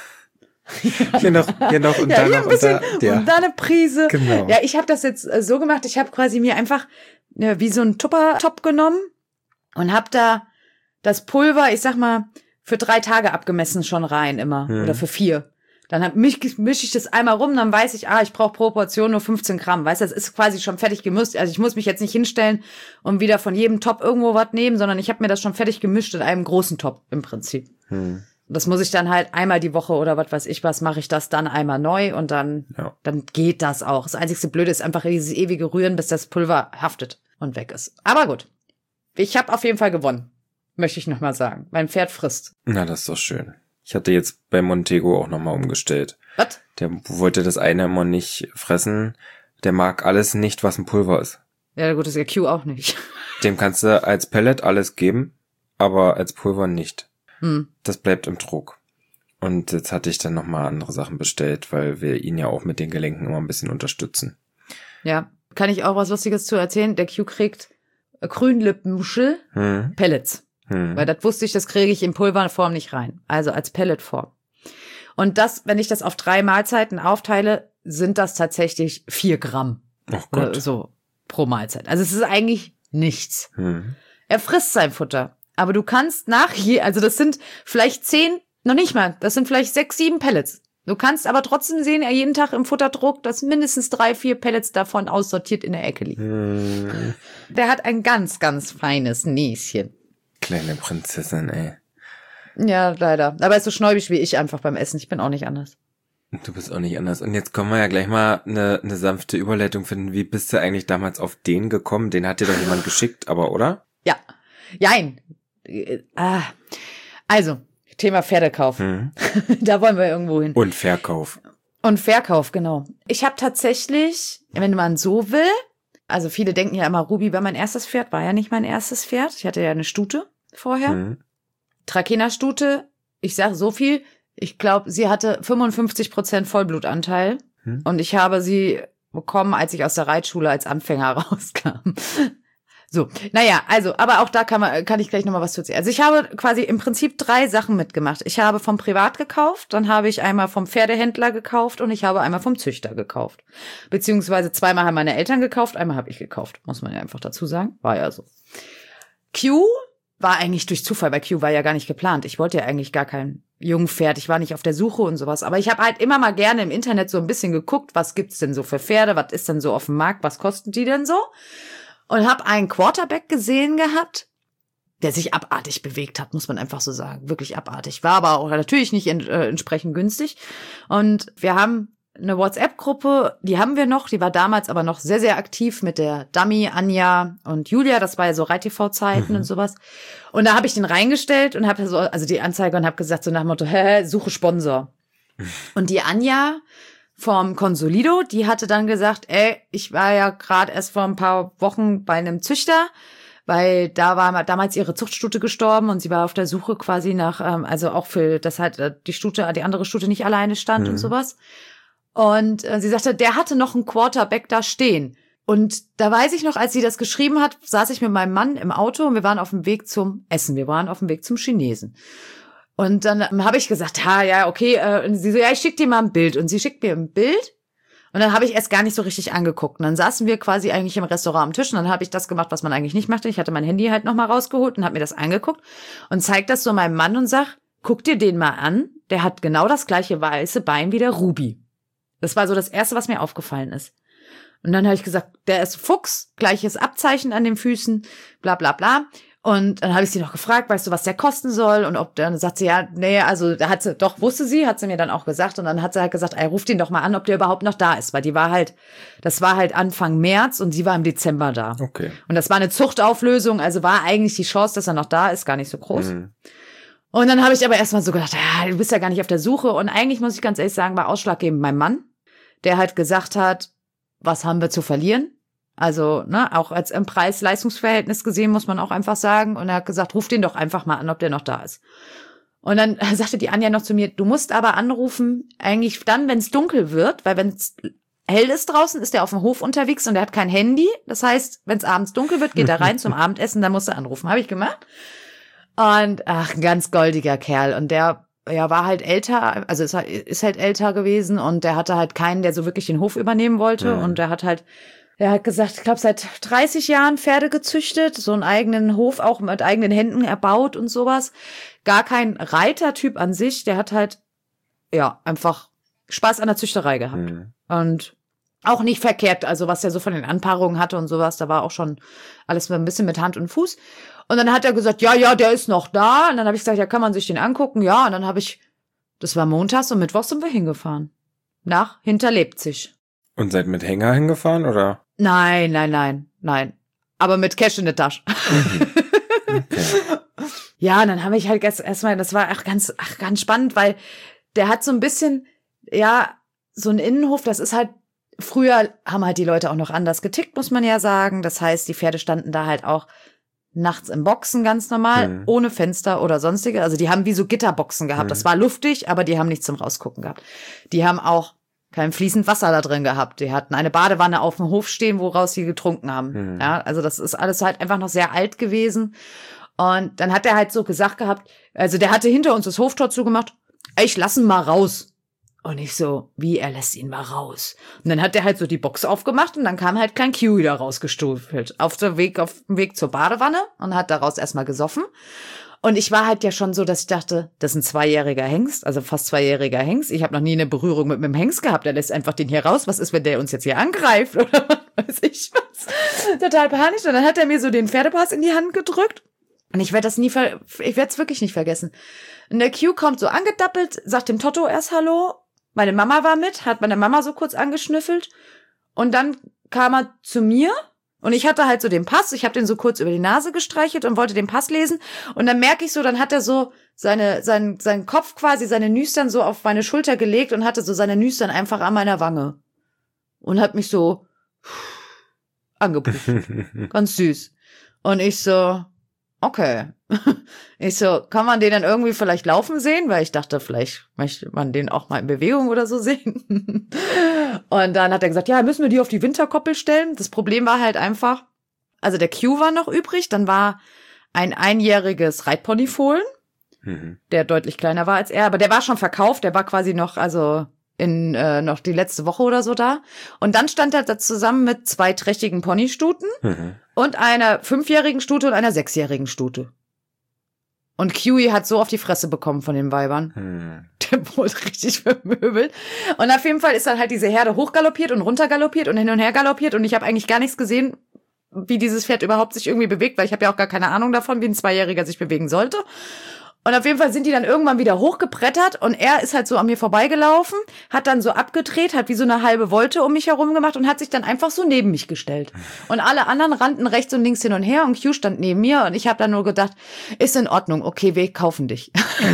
hier noch, hier noch und Ja, da hier noch ein bisschen, und da. Ja. und da eine Prise. Genau. Ja, ich habe das jetzt äh, so gemacht, ich habe quasi mir einfach ne, wie so einen Tuppertop genommen und habe da das Pulver, ich sag mal, für drei Tage abgemessen schon rein immer. Hm. Oder für vier. Dann hab, misch, misch ich das einmal rum, dann weiß ich, ah, ich brauche pro Portion nur fünfzehn Gramm. Weißt du, das ist quasi schon fertig gemischt. Also ich muss mich jetzt nicht hinstellen und wieder von jedem Top irgendwo was nehmen, sondern ich habe mir das schon fertig gemischt in einem großen Top im Prinzip. Hm. Das muss ich dann halt einmal die Woche oder was weiß ich was, mache ich das dann einmal neu und dann, Ja. dann geht das auch. Das einzigste Blöde ist einfach dieses ewige Rühren, bis das Pulver haftet und weg ist. Aber gut, ich habe auf jeden Fall gewonnen, möchte ich nochmal sagen. Mein Pferd frisst. Na, das ist doch schön. Ich hatte jetzt bei Montego auch nochmal umgestellt. Was? Der wollte das eine immer nicht fressen. Der mag alles nicht, was ein Pulver ist. Ja gut, das ist ja Q auch nicht. Dem kannst du als Pellet alles geben, aber als Pulver nicht. Hm. Das bleibt im Trog. Und jetzt hatte ich dann nochmal andere Sachen bestellt, weil wir ihn ja auch mit den Gelenken immer ein bisschen unterstützen. Ja, kann ich auch was Lustiges zu erzählen? Der Q kriegt Grünlippenmuschel Hm. Pellets. Hm. Weil das wusste ich, das kriege ich in Pulverform nicht rein. Also als Pelletform. Und das, wenn ich das auf drei Mahlzeiten aufteile, sind das tatsächlich vier Gramm. Oh Oder Gott. so pro Mahlzeit. Also es ist eigentlich nichts. Hm. Er frisst sein Futter. Aber du kannst nach je, also das sind vielleicht zehn, noch nicht mal, das sind vielleicht sechs, sieben Pellets. Du kannst aber trotzdem sehen, er jeden Tag im Futterdruck, dass mindestens drei, vier Pellets davon aussortiert in der Ecke liegen. Hm. Der hat ein ganz, ganz feines Näschen. Kleine Prinzessin, ey. Ja, leider. Aber er ist so schnäubig wie ich einfach beim Essen. Ich bin auch nicht anders. Du bist auch nicht anders. Und jetzt können wir ja gleich mal eine, eine sanfte Überleitung finden. Wie bist du eigentlich damals auf den gekommen? Den hat dir doch jemand geschickt, aber oder? Ja. Jein. Äh, ah. Also, Thema Pferdekauf. Hm. Da wollen wir irgendwo hin. Und Verkauf. Und Verkauf, genau. Ich habe tatsächlich, wenn man so will, also viele denken ja immer, Ruby war mein erstes Pferd, war ja nicht mein erstes Pferd. Ich hatte ja eine Stute vorher. Hm. Trakehner-Stute, ich sage so viel, ich glaube, sie hatte fünfundfünfzig Prozent Vollblutanteil. Hm. Und ich habe sie bekommen, als ich aus der Reitschule als Anfänger rauskam. So, naja, also, aber auch da kann man, kann ich gleich nochmal was zu erzählen. Also ich habe quasi im Prinzip drei Sachen mitgemacht. Ich habe vom Privat gekauft, dann habe ich einmal vom Pferdehändler gekauft und ich habe einmal vom Züchter gekauft. Beziehungsweise zweimal haben meine Eltern gekauft, einmal habe ich gekauft, muss man ja einfach dazu sagen. War ja so. Q war eigentlich durch Zufall, bei Q war ja gar nicht geplant. Ich wollte ja eigentlich gar kein Jungpferd, ich war nicht auf der Suche und sowas. Aber ich habe halt immer mal gerne im Internet so ein bisschen geguckt, was gibt's denn so für Pferde, was ist denn so auf dem Markt, was kosten die denn so? Und habe einen Quarterback gesehen gehabt, der sich abartig bewegt hat, muss man einfach so sagen. Wirklich abartig. War aber auch natürlich nicht in, äh, entsprechend günstig. Und wir haben eine WhatsApp-Gruppe, die haben wir noch, die war damals aber noch sehr, sehr aktiv mit der Dummy, Anja und Julia. Das war ja so Reit-T V-Zeiten Mhm. und sowas. Und da habe ich den reingestellt und habe so, also die Anzeige und habe gesagt so nach dem Motto, hä, suche Sponsor. Und die Anja vom Consolido, die hatte dann gesagt, ey, ich war ja gerade erst vor ein paar Wochen bei einem Züchter, weil da war damals ihre Zuchtstute gestorben und sie war auf der Suche quasi nach, ähm, also auch für, dass halt äh, die Stute, die andere Stute nicht alleine stand Mhm. und sowas. Und äh, sie sagte, der hatte noch einen Quarterback da stehen. Und da weiß ich noch, als sie das geschrieben hat, saß ich mit meinem Mann im Auto und wir waren auf dem Weg zum Essen. Wir waren auf dem Weg zum Chinesen. Und dann ähm, habe ich gesagt, ha, ja, okay. Äh, und sie so, ja, ich schick dir mal ein Bild. Und sie schickt mir ein Bild. Und dann habe ich erst gar nicht so richtig angeguckt. Und dann saßen wir quasi eigentlich im Restaurant am Tisch. Und dann habe ich das gemacht, was man eigentlich nicht machte. Ich hatte mein Handy halt nochmal rausgeholt und habe mir das angeguckt. Und zeig das so meinem Mann und sag, guck dir den mal an. Der hat genau das gleiche weiße Bein wie der Ruby. Das war so das Erste, was mir aufgefallen ist. Und dann habe ich gesagt, der ist Fuchs, gleiches Abzeichen an den Füßen, bla bla bla. Und dann habe ich sie noch gefragt, weißt du, was der kosten soll? Und ob dann sagt sie, ja, nee, also da hat sie, doch, wusste sie, hat sie mir dann auch gesagt. Und dann hat sie halt gesagt, ey, ruft ihn doch mal an, ob der überhaupt noch da ist. Weil die war halt, das war halt Anfang März und sie war im Dezember da. Okay. Und das war eine Zuchtauflösung, also war eigentlich die Chance, dass er noch da ist, gar nicht so groß. Mhm. Und dann habe ich aber erstmal so gedacht, ja, du bist ja gar nicht auf der Suche. Und eigentlich muss ich ganz ehrlich sagen, war ausschlaggebend mein Mann, der halt gesagt hat, was haben wir zu verlieren? Also, ne, auch als im Preis-Leistungs-Verhältnis gesehen, muss man auch einfach sagen. Und er hat gesagt, ruf den doch einfach mal an, ob der noch da ist. Und dann sagte die Anja noch zu mir, du musst aber anrufen, eigentlich dann, wenn es dunkel wird, weil wenn es hell ist draußen, ist er auf dem Hof unterwegs und er hat kein Handy. Das heißt, wenn es abends dunkel wird, geht er rein zum Abendessen, dann musst du anrufen. Habe ich gemacht. Und ach, ein ganz goldiger Kerl. Und der ja war halt älter, also ist halt, ist halt älter gewesen und der hatte halt keinen, der so wirklich den Hof übernehmen wollte. Mhm. Und der hat halt, er hat gesagt, ich glaube, seit dreißig Jahren Pferde gezüchtet, so einen eigenen Hof auch mit eigenen Händen erbaut und sowas. Gar kein Reitertyp an sich, der hat halt, ja, einfach Spaß an der Züchterei gehabt. Mhm. Und auch nicht verkehrt, also was er so von den Anpaarungen hatte und sowas, da war auch schon alles ein bisschen mit Hand und Fuß. Und dann hat er gesagt, ja, ja, der ist noch da. Und dann habe ich gesagt, ja, kann man sich den angucken? Ja, und dann habe ich, das war montags und mittwochs sind wir hingefahren. Nach Hinterleipzig. Und seid mit Hänger hingefahren, oder? Nein, nein, nein, nein. Aber mit Cash in der Tasche. Mhm. Okay. Ja, und dann habe ich halt erstmal, das war ach, ganz, ach, ganz spannend, weil der hat so ein bisschen, ja, so ein Innenhof, das ist halt, früher haben halt die Leute auch noch anders getickt, muss man ja sagen. Das heißt, die Pferde standen da halt auch nachts im Boxen ganz normal, mhm. ohne Fenster oder sonstige. Also die haben wie so Gitterboxen gehabt. Mhm. Das war luftig, aber die haben nichts zum Rausgucken gehabt. Die haben auch kein fließend Wasser da drin gehabt. Die hatten eine Badewanne auf dem Hof stehen, woraus sie getrunken haben. Mhm. Ja, also das ist alles halt einfach noch sehr alt gewesen. Und dann hat er halt so gesagt gehabt, also der hatte hinter uns das Hoftor zugemacht, ich lass ihn mal raus. Und ich so, wie, er lässt ihn mal raus. Und dann hat er halt so die Box aufgemacht und dann kam halt Klein Kiwi da rausgestufelt. Auf dem Weg, auf dem Weg zur Badewanne und hat daraus erstmal gesoffen. Und ich war halt ja schon so, dass ich dachte, das ist ein zweijähriger Hengst, also fast zweijähriger Hengst. Ich habe noch nie eine Berührung mit einem Hengst gehabt. Der lässt einfach den hier raus. Was ist, wenn der uns jetzt hier angreift oder was weiß ich was? Total panisch. Und dann hat er mir so den Pferdepass in die Hand gedrückt. Und ich werde das nie, ver- ich werde es wirklich nicht vergessen. Und der Q kommt so angedappelt, sagt dem Totto erst Hallo. Meine Mama war mit, hat meine Mama so kurz angeschnüffelt. Und dann kam er zu mir. Und ich hatte halt so den Pass. Ich habe den so kurz über die Nase gestreichelt und wollte den Pass lesen. Und dann merke ich so, dann hat er so seine, seinen, seinen Kopf quasi, seine Nüstern so auf meine Schulter gelegt und hatte so seine Nüstern einfach an meiner Wange. Und hat mich so angepusht. Ganz süß. Und ich so, okay. Ich so, kann man den dann irgendwie vielleicht laufen sehen? Weil ich dachte, vielleicht möchte man den auch mal in Bewegung oder so sehen. Und dann hat er gesagt, ja, müssen wir die auf die Winterkoppel stellen? Das Problem war halt einfach, also der Q war noch übrig, dann war ein einjähriges Reitponyfohlen, mhm. der deutlich kleiner war als er, aber der war schon verkauft, der war quasi noch, also in äh, noch die letzte Woche oder so da. Und dann stand er da zusammen mit zwei trächtigen Ponystuten mhm. und einer fünfjährigen Stute und einer sechsjährigen Stute. Und Kiwi hat so auf die Fresse bekommen von den Weibern. Hm. Der wurde richtig vermöbelt. Und auf jeden Fall ist dann halt diese Herde hochgaloppiert und runtergaloppiert und hin und her galoppiert. Und ich habe eigentlich gar nichts gesehen, wie dieses Pferd überhaupt sich irgendwie bewegt, weil ich habe ja auch gar keine Ahnung davon, wie ein Zweijähriger sich bewegen sollte. Und auf jeden Fall sind die dann irgendwann wieder hochgebrettert und er ist halt so an mir vorbeigelaufen, hat dann so abgedreht, hat wie so eine halbe Volte um mich herum gemacht und hat sich dann einfach so neben mich gestellt. Und alle anderen rannten rechts und links hin und her und Q stand neben mir und ich habe dann nur gedacht, ist in Ordnung, okay, wir kaufen dich.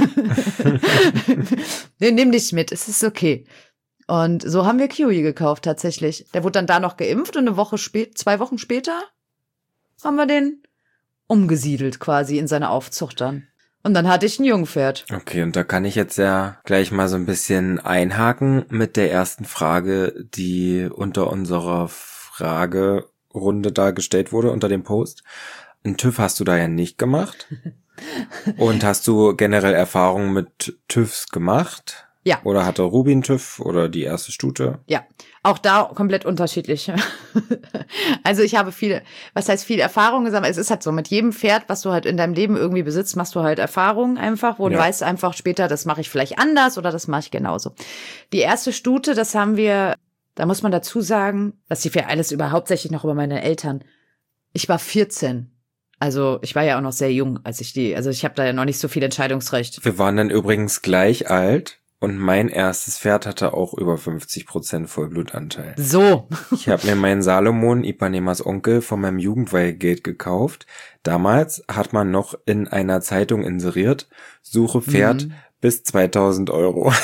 Wir nehmen dich mit, es ist okay. Und so haben wir Kiwi gekauft tatsächlich. Der wurde dann da noch geimpft und eine Woche spät, zwei Wochen später haben wir den umgesiedelt quasi in seine Aufzucht dann. Und dann hatte ich ein Jungpferd. Okay, und da kann ich jetzt ja gleich mal so ein bisschen einhaken mit der ersten Frage, die unter unserer Fragerunde da gestellt wurde, unter dem Post. Ein TÜV hast du da ja nicht gemacht. Und hast du generell Erfahrungen mit TÜVs gemacht? Ja. Oder hatte Rubin TÜV oder die erste Stute? Ja, auch da komplett unterschiedlich. Also ich habe viel, was heißt viel Erfahrung gesammelt. Es ist halt so, mit jedem Pferd, was du halt in deinem Leben irgendwie besitzt, machst du halt Erfahrungen einfach, wo ja. du weißt einfach später, das mache ich vielleicht anders oder das mache ich genauso. Die erste Stute, das haben wir, da muss man dazu sagen, das lief ja alles über, hauptsächlich noch über meine Eltern. Ich war vierzehn. Also ich war ja auch noch sehr jung, als ich die, also ich habe da ja noch nicht so viel Entscheidungsrecht. Wir waren dann übrigens gleich alt. Und mein erstes Pferd hatte auch über fünfzig Prozent Vollblutanteil. So. Ich habe mir meinen Salomon, Ipanemas Onkel, von meinem Jugendweihgeld gekauft. Damals hat man noch in einer Zeitung inseriert, suche Pferd mhm. bis zweitausend Euro.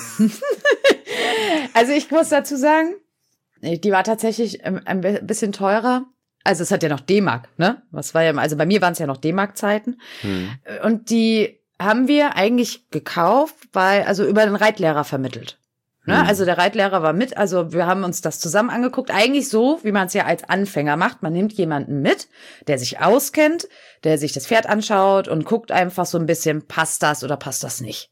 Also ich muss dazu sagen, die war tatsächlich ein bisschen teurer. Also es hat ja noch D-Mark, ne? Was war ja, also bei mir waren es ja noch D-Mark-Zeiten. Hm. Und die haben wir eigentlich gekauft, weil, also über den Reitlehrer vermittelt. Ne? Hm. Also der Reitlehrer war mit, also wir haben uns das zusammen angeguckt. Eigentlich so, wie man es ja als Anfänger macht. Man nimmt jemanden mit, der sich auskennt, der sich das Pferd anschaut und guckt einfach so ein bisschen, passt das oder passt das nicht.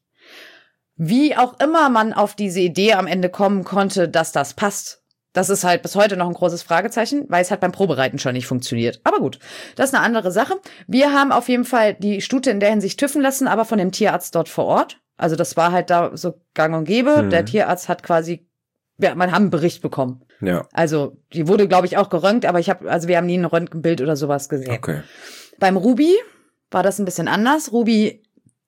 Wie auch immer man auf diese Idee am Ende kommen konnte, dass das passt. Das ist halt bis heute noch ein großes Fragezeichen, weil es halt beim Probereiten schon nicht funktioniert. Aber gut, das ist eine andere Sache. Wir haben auf jeden Fall die Stute in der Hinsicht tüffen lassen, aber von dem Tierarzt dort vor Ort. Also das war halt da so gang und gäbe. Hm. Der Tierarzt hat quasi, ja, man hat einen Bericht bekommen. Ja. Also die wurde, glaube ich, auch geröntgt, aber ich habe, also wir haben nie ein Röntgenbild oder sowas gesehen. Okay. Beim Ruby war das ein bisschen anders. Ruby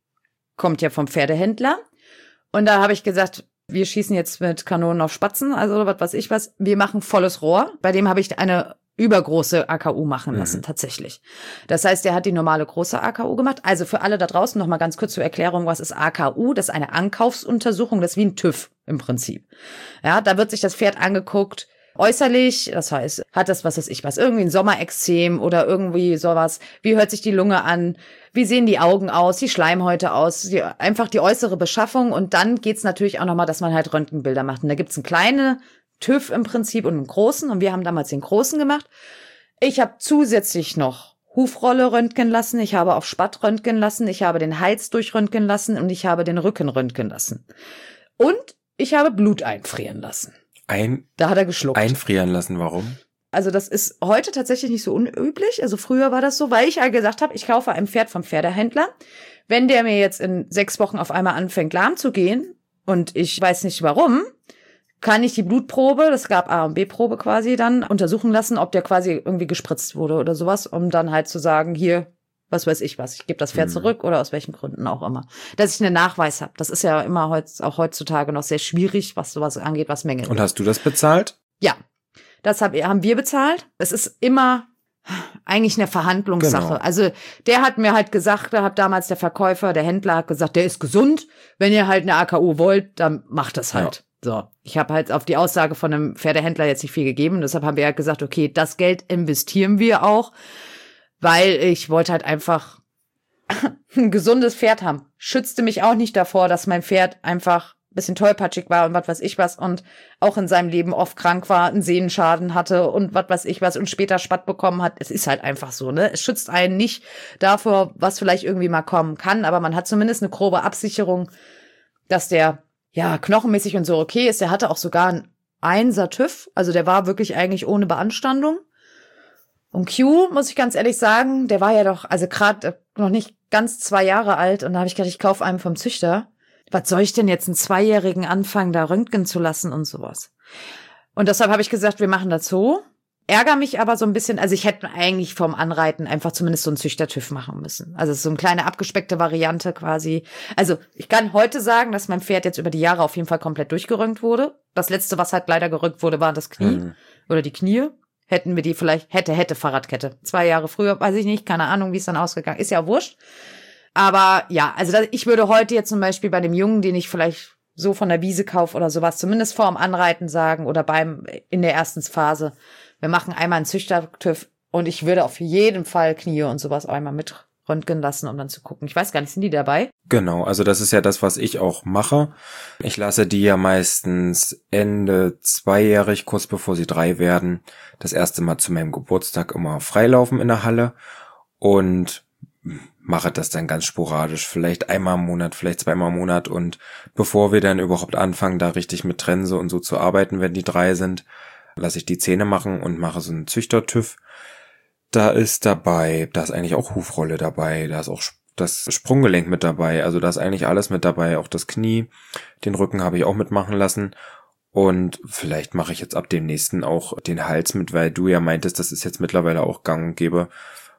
kommt ja vom Pferdehändler. Und da habe ich gesagt, wir schießen jetzt mit Kanonen auf Spatzen, also was weiß ich was. Wir machen volles Rohr. Bei dem habe ich eine übergroße A K U machen lassen, mhm. tatsächlich. Das heißt, der hat die normale große A K U gemacht. Also für alle da draußen noch mal ganz kurz zur Erklärung, was ist A K U? Das ist eine Ankaufsuntersuchung, das ist wie ein TÜV im Prinzip. Ja, da wird sich das Pferd angeguckt, äußerlich, das heißt, hat das, was weiß ich was, irgendwie ein Sommerexem oder irgendwie sowas. Wie hört sich die Lunge an? Wie sehen die Augen aus? Die Schleimhäute aus? Die, einfach die äußere Beschaffung. Und dann geht's natürlich auch nochmal, dass man halt Röntgenbilder macht. Und da gibt's einen kleinen TÜV im Prinzip und einen großen. Und wir haben damals den großen gemacht. Ich habe zusätzlich noch Hufrolle röntgen lassen. Ich habe auf Spatt röntgen lassen. Ich habe den Hals durchröntgen lassen. Und ich habe den Rücken röntgen lassen. Und ich habe Blut einfrieren lassen. Ein, da hat er geschluckt. Einfrieren lassen, warum? Also das ist heute tatsächlich nicht so unüblich. Also früher war das so, weil ich ja gesagt habe, ich kaufe ein Pferd vom Pferdehändler. Wenn der mir jetzt in sechs Wochen auf einmal anfängt, lahm zu gehen und ich weiß nicht warum, kann ich die Blutprobe, das gab A- und B-Probe quasi dann, untersuchen lassen, ob der quasi irgendwie gespritzt wurde oder sowas, um dann halt zu sagen, hier, was weiß ich was, ich gebe das Pferd hm. zurück oder aus welchen Gründen auch immer. Dass ich einen Nachweis habe. Das ist ja immer heutz, auch heutzutage noch sehr schwierig, was sowas angeht, was Mängel. Und hast du das bezahlt? Ja, das hab, haben wir bezahlt. Es ist immer eigentlich eine Verhandlungssache. Genau. Also der hat mir halt gesagt, da hat damals der Verkäufer, der Händler hat gesagt, der ist gesund. Wenn ihr halt eine A K U wollt, dann macht das halt. Ja. So, ich habe halt auf die Aussage von einem Pferdehändler jetzt nicht viel gegeben. Deshalb haben wir halt gesagt, okay, das Geld investieren wir auch, weil ich wollte halt einfach ein gesundes Pferd haben. Schützte mich auch nicht davor, dass mein Pferd einfach ein bisschen tollpatschig war und was weiß ich was und auch in seinem Leben oft krank war, einen Sehnenschaden hatte und was weiß ich was und später Spatt bekommen hat. Es ist halt einfach so, ne? Es schützt einen nicht davor, was vielleicht irgendwie mal kommen kann, aber man hat zumindest eine grobe Absicherung, dass der, ja, knochenmäßig und so okay ist. Der hatte auch sogar einen Einser TÜV, also der war wirklich eigentlich ohne Beanstandung. Und Q, muss ich ganz ehrlich sagen, der war ja doch, also gerade noch nicht ganz zwei Jahre alt. Und da habe ich gedacht, ich kaufe einen vom Züchter. Was soll ich denn jetzt einen Zweijährigen anfangen, da röntgen zu lassen und sowas? Und deshalb habe ich gesagt, wir machen das so. Ärger mich aber so ein bisschen, also ich hätte eigentlich vom Anreiten einfach zumindest so einen Züchter-TÜV machen müssen. Also so eine kleine abgespeckte Variante quasi. Also ich kann heute sagen, dass mein Pferd jetzt über die Jahre auf jeden Fall komplett durchgeröntgt wurde. Das letzte, was halt leider geröntgt wurde, war das Knie mhm. oder die Knie. Hätten wir die vielleicht, hätte, hätte Fahrradkette. Zwei Jahre früher, weiß ich nicht, keine Ahnung, wie es dann ausgegangen ist. Ist ja wurscht. Aber ja, also das, ich würde heute jetzt zum Beispiel bei dem Jungen, den ich vielleicht so von der Wiese kaufe oder sowas, zumindest vorm Anreiten sagen oder beim in der ersten Phase, wir machen einmal einen Züchter-TÜV und ich würde auf jeden Fall Knie und sowas einmal mit röntgen lassen, um dann zu gucken. Ich weiß gar nicht, sind die dabei? Genau, also das ist ja das, was ich auch mache. Ich lasse die ja meistens Ende zweijährig, kurz bevor sie drei werden, das erste Mal zu meinem Geburtstag immer freilaufen in der Halle und mache das dann ganz sporadisch, vielleicht einmal im Monat, vielleicht zweimal im Monat und bevor wir dann überhaupt anfangen, da richtig mit Trense und so zu arbeiten, wenn die drei sind, lasse ich die Zähne machen und mache so einen Züchter-TÜV. Da ist dabei, da ist eigentlich auch Hufrolle dabei, da ist auch das Sprunggelenk mit dabei, also da ist eigentlich alles mit dabei, auch das Knie, den Rücken habe ich auch mitmachen lassen und vielleicht mache ich jetzt ab dem nächsten auch den Hals mit, weil du ja meintest, das ist jetzt mittlerweile auch gang und gäbe,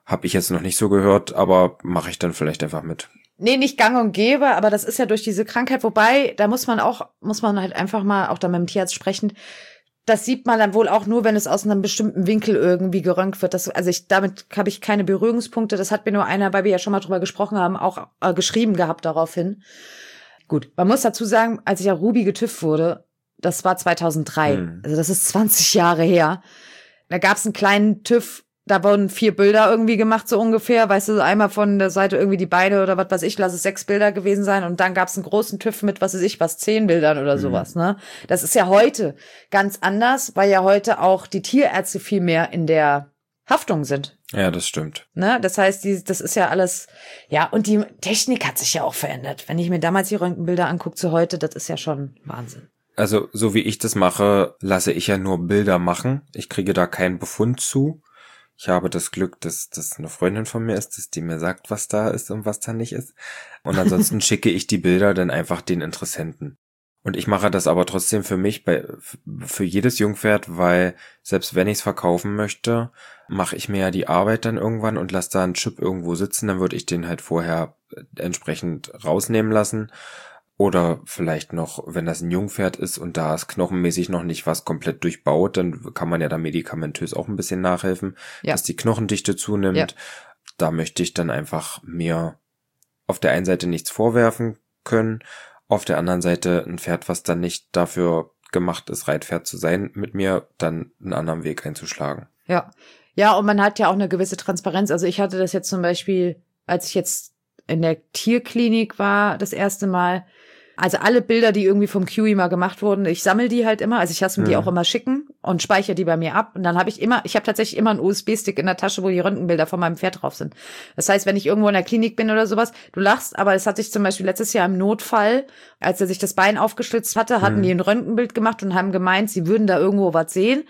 Habe ich jetzt noch nicht so gehört, aber mache ich dann vielleicht einfach mit. Nee, nicht gang und gäbe, aber das ist ja durch diese Krankheit, wobei, da muss man auch, muss man halt einfach mal auch da mit dem Tierarzt sprechen. Das sieht man dann wohl auch nur, wenn es aus einem bestimmten Winkel irgendwie geröntgt wird. Das, also ich, damit habe ich keine Berührungspunkte. Das hat mir nur einer, weil wir ja schon mal drüber gesprochen haben, auch äh, geschrieben gehabt daraufhin. Gut, man muss dazu sagen, als ich ja Ruby getüpft wurde, das war zweitausenddrei. Hm. Also das ist zwanzig Jahre her. Da gab es einen kleinen TÜV, da wurden vier Bilder irgendwie gemacht, so ungefähr. Weißt du, einmal von der Seite irgendwie die Beine oder was weiß ich, lass es sechs Bilder gewesen sein. Und dann gab es einen großen TÜV mit, was weiß ich, was, zehn Bildern oder sowas, mhm. ne? Das ist ja heute ganz anders, weil ja heute auch die Tierärzte viel mehr in der Haftung sind. Ja, das stimmt. Ne? Das heißt, die, das ist ja alles, ja, und die Technik hat sich ja auch verändert. Wenn ich mir damals die Röntgenbilder angucke zu heute, das ist ja schon Wahnsinn. Also, so wie ich das mache, lasse ich ja nur Bilder machen. Ich kriege da keinen Befund zu. Ich habe das Glück, dass das eine Freundin von mir ist, dass die mir sagt, was da ist und was da nicht ist. Und ansonsten schicke ich die Bilder dann einfach den Interessenten. Und ich mache das aber trotzdem für mich, bei, für jedes Jungpferd, weil selbst wenn ich es verkaufen möchte, mache ich mir ja die Arbeit dann irgendwann und lasse da einen Chip irgendwo sitzen. Dann würde ich den halt vorher entsprechend rausnehmen lassen. Oder vielleicht noch, wenn das ein Jungpferd ist und da ist knochenmäßig noch nicht was komplett durchbaut, dann kann man ja da medikamentös auch ein bisschen nachhelfen, ja. dass die Knochendichte zunimmt. Ja. Da möchte ich dann einfach mir auf der einen Seite nichts vorwerfen können, auf der anderen Seite ein Pferd, was dann nicht dafür gemacht ist, Reitpferd zu sein, mit mir dann einen anderen Weg einzuschlagen. Ja, ja, und man hat ja auch eine gewisse Transparenz. Also ich hatte das jetzt zum Beispiel, als ich jetzt in der Tierklinik war, das erste Mal. Also alle Bilder, die irgendwie vom Q I mal gemacht wurden, ich sammle die halt immer. Also ich lasse mir die auch immer schicken und speichere die bei mir ab. Und dann habe ich immer, ich habe tatsächlich immer einen U S B-Stick in der Tasche, wo die Röntgenbilder von meinem Pferd drauf sind. Das heißt, wenn ich irgendwo in der Klinik bin oder sowas, du lachst, aber es hat sich zum Beispiel letztes Jahr im Notfall, als er sich das Bein aufgeschlitzt hatte, hatten mhm. die ein Röntgenbild gemacht und haben gemeint, sie würden da irgendwo was sehen.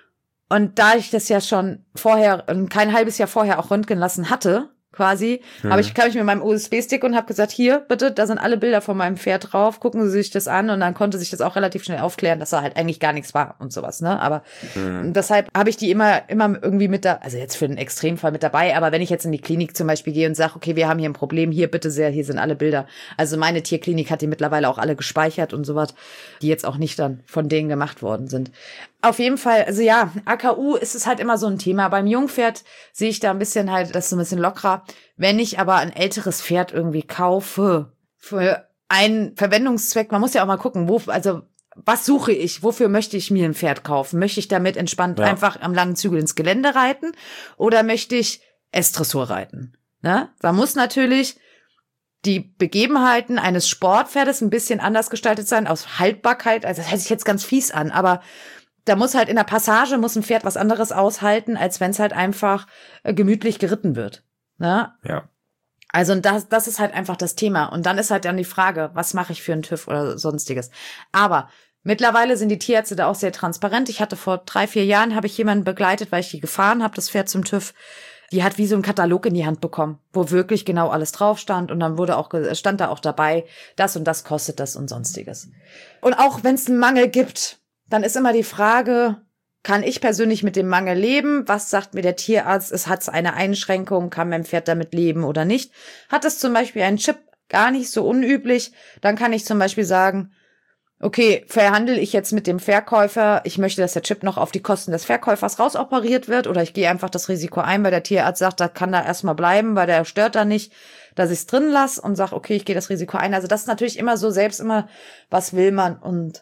Und da ich das ja schon vorher, kein halbes Jahr vorher auch röntgen lassen hatte, quasi, hm. habe ich, kam ich mit meinem U S B-Stick und habe gesagt, hier, bitte, da sind alle Bilder von meinem Pferd drauf, gucken Sie sich das an und dann konnte sich das auch relativ schnell aufklären, dass da halt eigentlich gar nichts war und sowas, ne, aber hm. deshalb habe ich die immer, immer irgendwie mit da, also jetzt für den Extremfall mit dabei, aber wenn ich jetzt in die Klinik zum Beispiel gehe und sage, okay, wir haben hier ein Problem, hier bitte sehr, hier sind alle Bilder, also meine Tierklinik hat die mittlerweile auch alle gespeichert und sowas, die jetzt auch nicht dann von denen gemacht worden sind. Auf jeden Fall, also ja, A K U ist es halt immer so ein Thema. Beim Jungpferd sehe ich da ein bisschen halt, das ist so ein bisschen lockerer. Wenn ich aber ein älteres Pferd irgendwie kaufe, für einen Verwendungszweck, man muss ja auch mal gucken, wo, also, was suche ich? Wofür möchte ich mir ein Pferd kaufen? Möchte ich damit entspannt ja. einfach am langen Zügel ins Gelände reiten? Oder möchte ich S-Dressur reiten? Ne? Da muss natürlich die Begebenheiten eines Sportpferdes ein bisschen anders gestaltet sein, aus Haltbarkeit. Also, das hört sich jetzt ganz fies an, aber da muss halt in der Passage muss ein Pferd was anderes aushalten, als wenn es halt einfach äh, gemütlich geritten wird. Ne? Ja. Also das, das ist halt einfach das Thema. Und dann ist halt dann die Frage, was mache ich für einen TÜV oder sonstiges. Aber mittlerweile sind die Tierärzte da auch sehr transparent. Ich hatte vor drei, vier Jahren, habe ich jemanden begleitet, weil ich die gefahren habe, das Pferd zum TÜV. Die hat wie so einen Katalog in die Hand bekommen, wo wirklich genau alles drauf stand. Und dann wurde auch, stand da auch dabei, das und das kostet das und sonstiges. Und auch wenn es einen Mangel gibt, dann ist immer die Frage, kann ich persönlich mit dem Mangel leben? Was sagt mir der Tierarzt? Es hat eine Einschränkung, kann mein Pferd damit leben oder nicht? Hat es zum Beispiel einen Chip, gar nicht so unüblich, dann kann ich zum Beispiel sagen, okay, verhandle ich jetzt mit dem Verkäufer, ich möchte, dass der Chip noch auf die Kosten des Verkäufers rausoperiert wird oder ich gehe einfach das Risiko ein, weil der Tierarzt sagt, da kann da erstmal bleiben, weil der stört da nicht, dass ich es drin lasse und sage, okay, ich gehe das Risiko ein. Also das ist natürlich immer so, selbst immer, was will man und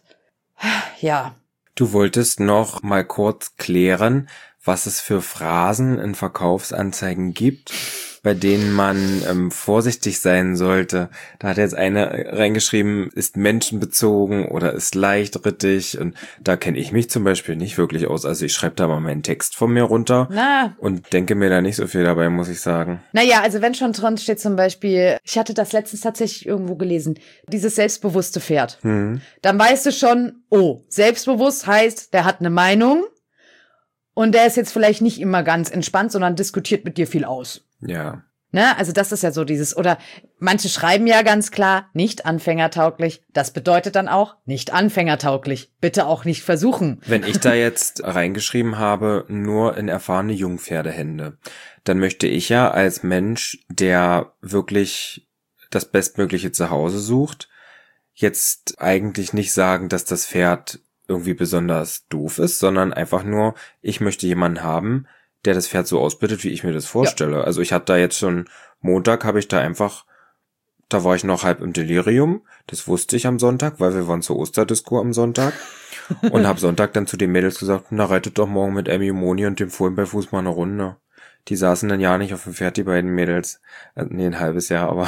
ja. Du wolltest noch mal kurz klären, was es für Phrasen in Verkaufsanzeigen gibt, bei denen man ähm, vorsichtig sein sollte. Da hat jetzt eine reingeschrieben, ist menschenbezogen oder ist leichtrittig und da kenne ich mich zum Beispiel nicht wirklich aus. Also ich schreibe da mal meinen Text von mir runter Na. und denke mir da nicht so viel dabei, muss ich sagen. Naja, also wenn schon drin steht zum Beispiel, ich hatte das letztens tatsächlich irgendwo gelesen, dieses selbstbewusste Pferd. Hm. Dann weißt du schon, oh, selbstbewusst heißt, der hat eine Meinung und der ist jetzt vielleicht nicht immer ganz entspannt, sondern diskutiert mit dir viel aus. Ja. Ne? Also das ist ja so dieses, oder manche schreiben ja ganz klar, nicht anfängertauglich. Das bedeutet dann auch, nicht anfängertauglich. Bitte auch nicht versuchen. Wenn ich da jetzt reingeschrieben habe, nur in erfahrene Jungpferdehände, dann möchte ich ja als Mensch, der wirklich das bestmögliche Zuhause sucht, jetzt eigentlich nicht sagen, dass das Pferd irgendwie besonders doof ist, sondern einfach nur, ich möchte jemanden haben, der das Pferd so ausbildet, wie ich mir das vorstelle. Ja. Also ich hatte da jetzt schon, Montag habe ich da einfach, da war ich noch halb im Delirium, das wusste ich am Sonntag, weil wir waren zur Osterdisco am Sonntag und habe Sonntag dann zu den Mädels gesagt, na reitet doch morgen mit Emmy, Moni und dem Fohlen bei Fuß mal eine Runde. Die saßen dann ja nicht auf dem Pferd, die beiden Mädels. Nee, ein halbes Jahr, aber...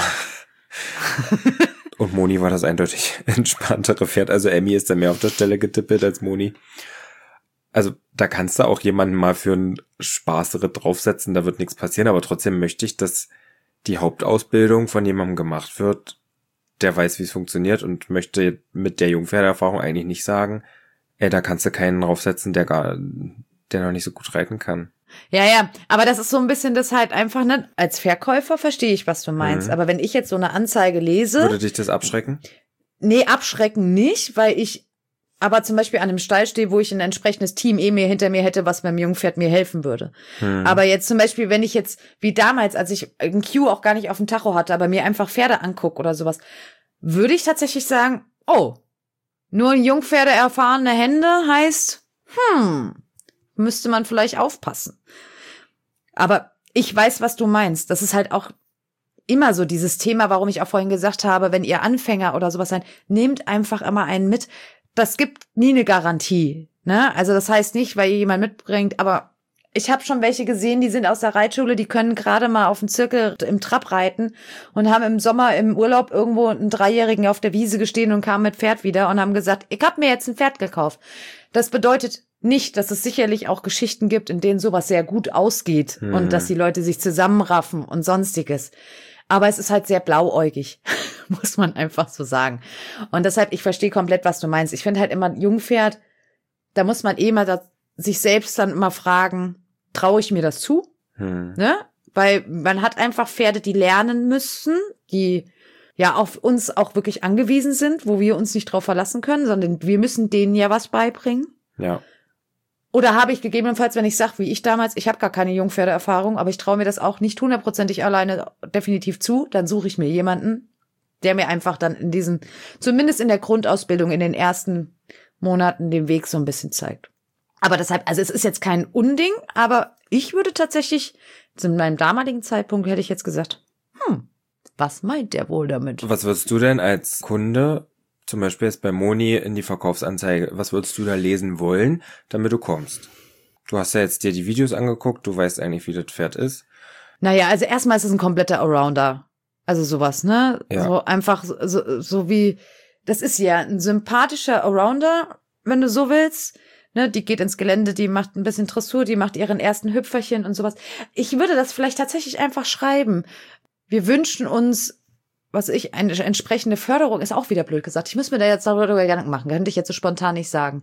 Und Moni war das eindeutig entspanntere Pferd. Also Emmy ist dann mehr auf der Stelle getippelt als Moni. Also da kannst du auch jemanden mal für einen Spaßritt draufsetzen, da wird nichts passieren. Aber trotzdem möchte ich, dass die Hauptausbildung von jemandem gemacht wird, der weiß, wie es funktioniert und möchte mit der Jungpferdeerfahrung eigentlich nicht sagen, ey, da kannst du keinen draufsetzen, der gar, der noch nicht so gut reiten kann. Ja, ja, aber das ist so ein bisschen das halt einfach, ne, als Verkäufer verstehe ich, was du meinst, mhm. aber wenn ich jetzt so eine Anzeige lese... Würde dich das abschrecken? Nee, abschrecken nicht, weil ich aber zum Beispiel an einem Stall stehe, wo ich ein entsprechendes Team eh mir hinter mir hätte, was beim Jungpferd mir helfen würde. Mhm. Aber jetzt zum Beispiel, wenn ich jetzt, wie damals, als ich ein Q auch gar nicht auf dem Tacho hatte, aber mir einfach Pferde angucke oder sowas, würde ich tatsächlich sagen, oh, nur ein Jungpferde erfahrene Hände heißt, hm... müsste man vielleicht aufpassen. Aber ich weiß, was du meinst. Das ist halt auch immer so dieses Thema, warum ich auch vorhin gesagt habe, wenn ihr Anfänger oder sowas seid, nehmt einfach immer einen mit. Das gibt nie eine Garantie. Ne? Also das heißt nicht, weil ihr jemanden mitbringt, aber ich habe schon welche gesehen, die sind aus der Reitschule, die können gerade mal auf dem Zirkel im Trab reiten und haben im Sommer im Urlaub irgendwo einen Dreijährigen auf der Wiese gestehen und kamen mit Pferd wieder und haben gesagt, ich habe mir jetzt ein Pferd gekauft. Das bedeutet nicht, dass es sicherlich auch Geschichten gibt, in denen sowas sehr gut ausgeht mhm. und dass die Leute sich zusammenraffen und sonstiges. Aber es ist halt sehr blauäugig, muss man einfach so sagen. Und deshalb, ich verstehe komplett, was du meinst. Ich finde halt immer, ein Jungpferd, da muss man eh mal da, sich selbst dann immer fragen, traue ich mir das zu? Mhm. Ne? Weil man hat einfach Pferde, die lernen müssen, die ja auf uns auch wirklich angewiesen sind, wo wir uns nicht drauf verlassen können, sondern wir müssen denen ja was beibringen. Ja. Oder habe ich gegebenenfalls, wenn ich sage, wie ich damals, ich habe gar keine Jungpferdeerfahrung, aber ich traue mir das auch nicht hundertprozentig alleine definitiv zu, dann suche ich mir jemanden, der mir einfach dann in diesen, zumindest in der Grundausbildung, in den ersten Monaten den Weg so ein bisschen zeigt. Aber deshalb, also es ist jetzt kein Unding, aber ich würde tatsächlich, zu meinem damaligen Zeitpunkt hätte ich jetzt gesagt, hm, was meint der wohl damit? Was würdest du denn als Kunde, zum Beispiel jetzt bei Moni in die Verkaufsanzeige, was würdest du da lesen wollen, damit du kommst? Du hast ja jetzt dir die Videos angeguckt, du weißt eigentlich, wie das Pferd ist. Naja, also erstmal ist es ein kompletter Allrounder. Also sowas, ne? Ja. So einfach so, so wie, das ist ja ein sympathischer Allrounder, wenn du so willst. Ne, die geht ins Gelände, die macht ein bisschen Dressur, die macht ihren ersten Hüpferchen und sowas. Ich würde das vielleicht tatsächlich einfach schreiben. Wir wünschen uns, was ich, eine entsprechende Förderung, ist auch wieder blöd gesagt. Ich muss mir da jetzt darüber Gedanken machen, könnte ich jetzt so spontan nicht sagen.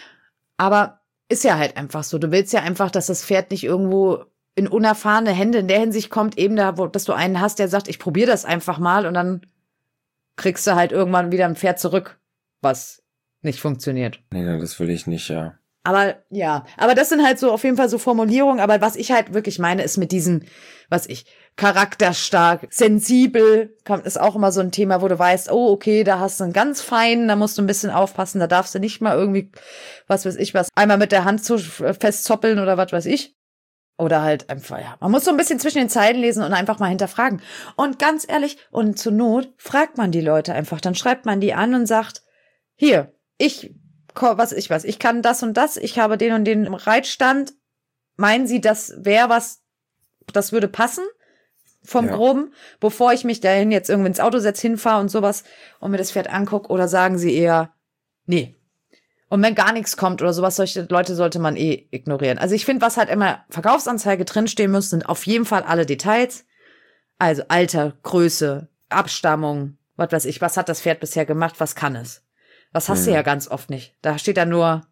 Aber ist ja halt einfach so. Du willst ja einfach, dass das Pferd nicht irgendwo in unerfahrene Hände in der Hinsicht kommt, eben da, wo, dass du einen hast, der sagt, ich probiere das einfach mal und dann kriegst du halt irgendwann wieder ein Pferd zurück, was nicht funktioniert. Nee, das will ich nicht, ja. Aber ja, aber das sind halt so auf jeden Fall so Formulierungen. Aber was ich halt wirklich meine, ist mit diesen, was ich, charakterstark, sensibel, kommt, ist auch immer so ein Thema, wo du weißt, oh, okay, da hast du einen ganz feinen, da musst du ein bisschen aufpassen, da darfst du nicht mal irgendwie, was weiß ich was, einmal mit der Hand zu festzoppeln oder was weiß ich. Oder halt einfach, ja, man muss so ein bisschen zwischen den Zeilen lesen und einfach mal hinterfragen. Und ganz ehrlich, und zur Not fragt man die Leute einfach, dann schreibt man die an und sagt, hier, ich was ich was, ich kann das und das, ich habe den und den im Reitstand. Meinen Sie, das wäre was, das würde passen vom ja. Groben, bevor ich mich dahin jetzt irgendwie ins Auto setze, hinfahre und sowas und mir das Pferd angucke? Oder sagen Sie eher, nee. Und wenn gar nichts kommt oder sowas, solche Leute sollte man eh ignorieren. Also ich finde, was halt immer Verkaufsanzeige drinstehen muss, sind auf jeden Fall alle Details. Also Alter, Größe, Abstammung, was weiß ich, was hat das Pferd bisher gemacht, was kann es? Das hast hm. du ja ganz oft nicht. Da steht dann nur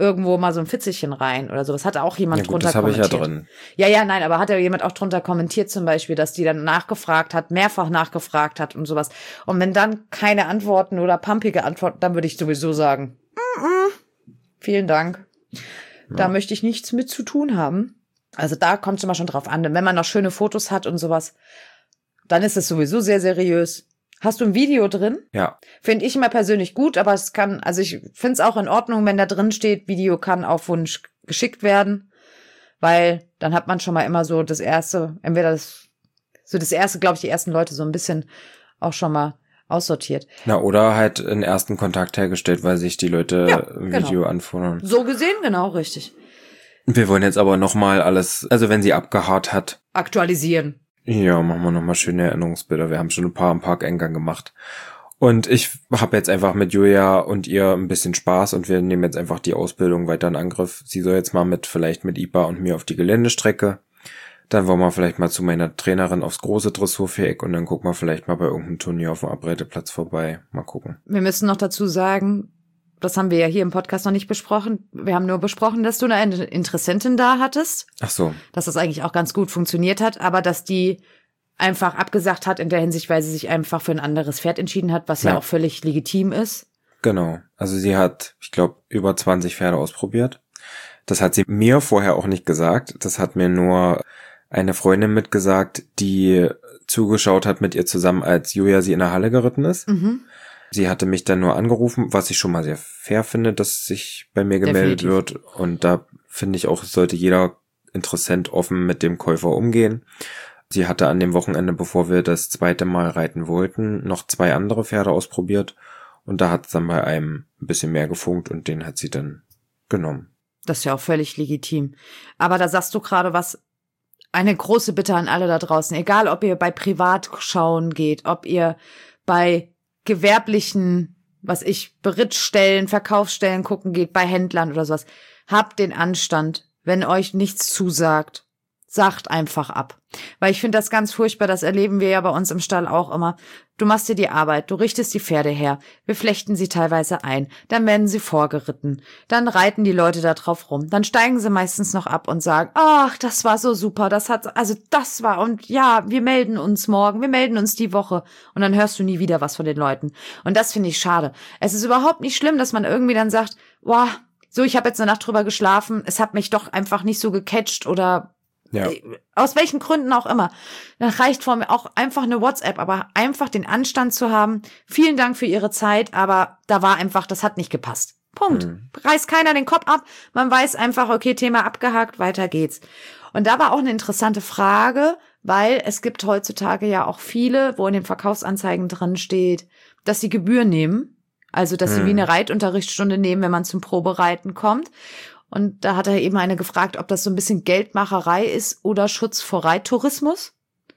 irgendwo mal so ein Fitzelchen rein oder sowas. Hat auch jemand ja, gut, drunter das habe ich ja kommentiert. drin. Ja, ja, nein, aber hat ja jemand auch drunter kommentiert zum Beispiel, dass die dann nachgefragt hat, mehrfach nachgefragt hat und sowas. Und wenn dann keine Antworten oder pumpige Antworten, dann würde ich sowieso sagen, mm-mm, vielen Dank. Ja. Da möchte ich nichts mit zu tun haben. Also da kommt es immer schon drauf an. Wenn man noch schöne Fotos hat und sowas, dann ist es sowieso sehr seriös. Hast du ein Video drin? Ja. Finde ich immer persönlich gut, aber es kann, also ich finde es auch in Ordnung, wenn da drin steht, Video kann auf Wunsch geschickt werden, weil dann hat man schon mal immer so das erste, entweder das, so das erste, glaube ich, die ersten Leute so ein bisschen auch schon mal aussortiert. Na, oder halt einen ersten Kontakt hergestellt, weil sich die Leute ja, ein Video genau. anfordern. So gesehen, genau, richtig. Wir wollen jetzt aber nochmal alles, also wenn sie abgehaart hat. Aktualisieren. Ja, machen wir nochmal schöne Erinnerungsbilder. Wir haben schon ein paar am Parkeingang gemacht. Und ich habe jetzt einfach mit Julia und ihr ein bisschen Spaß und wir nehmen jetzt einfach die Ausbildung weiter in Angriff. Sie soll jetzt mal mit, vielleicht mit Ipa und mir auf die Geländestrecke. Dann wollen wir vielleicht mal zu meiner Trainerin aufs große Dressurviereck und dann gucken wir vielleicht mal bei irgendeinem Turnier auf dem Abreiteplatz vorbei. Mal gucken. Wir müssen noch dazu sagen, das haben wir ja hier im Podcast noch nicht besprochen. Wir haben nur besprochen, dass du eine Interessentin da hattest. Ach so. Dass das eigentlich auch ganz gut funktioniert hat, aber dass die einfach abgesagt hat in der Hinsicht, weil sie sich einfach für ein anderes Pferd entschieden hat, was ja, ja auch völlig legitim ist. Genau. Also sie hat, ich glaube, über zwanzig Pferde ausprobiert. Das hat sie mir vorher auch nicht gesagt. Das hat mir nur eine Freundin mitgesagt, die zugeschaut hat mit ihr zusammen, als Julia sie in der Halle geritten ist. Mhm. Sie hatte mich dann nur angerufen, was ich schon mal sehr fair finde, dass sich bei mir gemeldet Definitiv. wird. Und da finde ich auch, sollte jeder Interessent offen mit dem Käufer umgehen. Sie hatte an dem Wochenende, bevor wir das zweite Mal reiten wollten, noch zwei andere Pferde ausprobiert. Und da hat es dann bei einem ein bisschen mehr gefunkt und den hat sie dann genommen. Das ist ja auch völlig legitim. Aber da sagst du gerade was, eine große Bitte an alle da draußen. Egal, ob ihr bei Privatschauen geht, ob ihr bei gewerblichen, was ich, Berittstellen, Verkaufsstellen gucken geht, bei Händlern oder sowas. Habt den Anstand, wenn euch nichts zusagt, sagt einfach ab. Weil ich finde das ganz furchtbar, das erleben wir ja bei uns im Stall auch immer. Du machst dir die Arbeit, du richtest die Pferde her, wir flechten sie teilweise ein, dann werden sie vorgeritten, dann reiten die Leute da drauf rum, dann steigen sie meistens noch ab und sagen, ach, das war so super, das hat, also das war, und ja, wir melden uns morgen, wir melden uns die Woche, und dann hörst du nie wieder was von den Leuten. Und das finde ich schade. Es ist überhaupt nicht schlimm, dass man irgendwie dann sagt, boah, so, ich habe jetzt eine Nacht drüber geschlafen, es hat mich doch einfach nicht so gecatcht oder ja. Aus welchen Gründen auch immer. Dann reicht vor mir auch einfach eine WhatsApp, aber einfach den Anstand zu haben. Vielen Dank für Ihre Zeit, aber da war einfach, das hat nicht gepasst. Punkt. Mhm. Reißt keiner den Kopf ab. Man weiß einfach, okay, Thema abgehakt, weiter geht's. Und da war auch eine interessante Frage, weil es gibt heutzutage ja auch viele, wo in den Verkaufsanzeigen drin steht, dass sie Gebühr nehmen. Also, dass mhm. sie wie eine Reitunterrichtsstunde nehmen, wenn man zum Probereiten kommt. Und da hat er eben eine gefragt, ob das so ein bisschen Geldmacherei ist oder Schutz vor Reittourismus.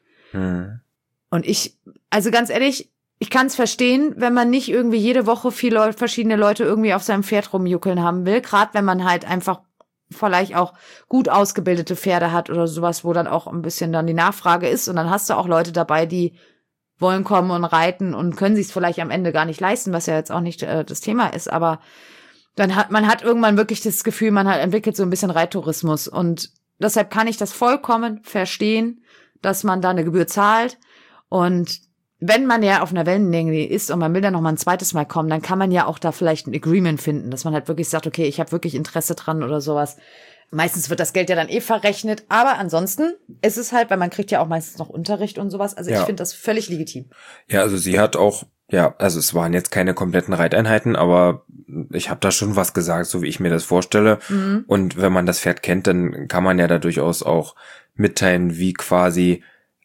Hm. Und ich, also ganz ehrlich, ich kann es verstehen, wenn man nicht irgendwie jede Woche viele verschiedene Leute irgendwie auf seinem Pferd rumjuckeln haben will. Gerade wenn man halt einfach vielleicht auch gut ausgebildete Pferde hat oder sowas, wo dann auch ein bisschen dann die Nachfrage ist. Und dann hast du auch Leute dabei, die wollen kommen und reiten und können sich es vielleicht am Ende gar nicht leisten, was ja jetzt auch nicht äh, das Thema ist, aber dann hat man hat irgendwann wirklich das Gefühl, man hat entwickelt so ein bisschen Reittourismus, und deshalb kann ich das vollkommen verstehen, dass man da eine Gebühr zahlt. Und wenn man ja auf einer Wellenlänge ist und man will dann noch mal ein zweites Mal kommen, dann kann man ja auch da vielleicht ein Agreement finden, dass man halt wirklich sagt, okay, ich habe wirklich Interesse dran oder sowas. Meistens wird das Geld ja dann eh verrechnet, aber ansonsten ist es halt, weil man kriegt ja auch meistens noch Unterricht und sowas. Also ja. Ich finde das völlig legitim. Ja, also sie hat auch, ja, also es waren jetzt keine kompletten Reiteinheiten, aber ich habe da schon was gesagt, so wie ich mir das vorstelle. Mhm. Und wenn man das Pferd kennt, dann kann man ja da durchaus auch mitteilen, wie quasi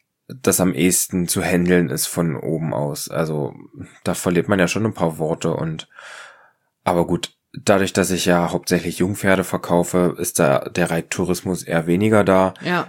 das am ehesten zu handeln ist von oben aus. Also da verliert man ja schon ein paar Worte und aber gut, dadurch, dass ich ja hauptsächlich Jungpferde verkaufe, ist da der Reittourismus eher weniger da. Ja.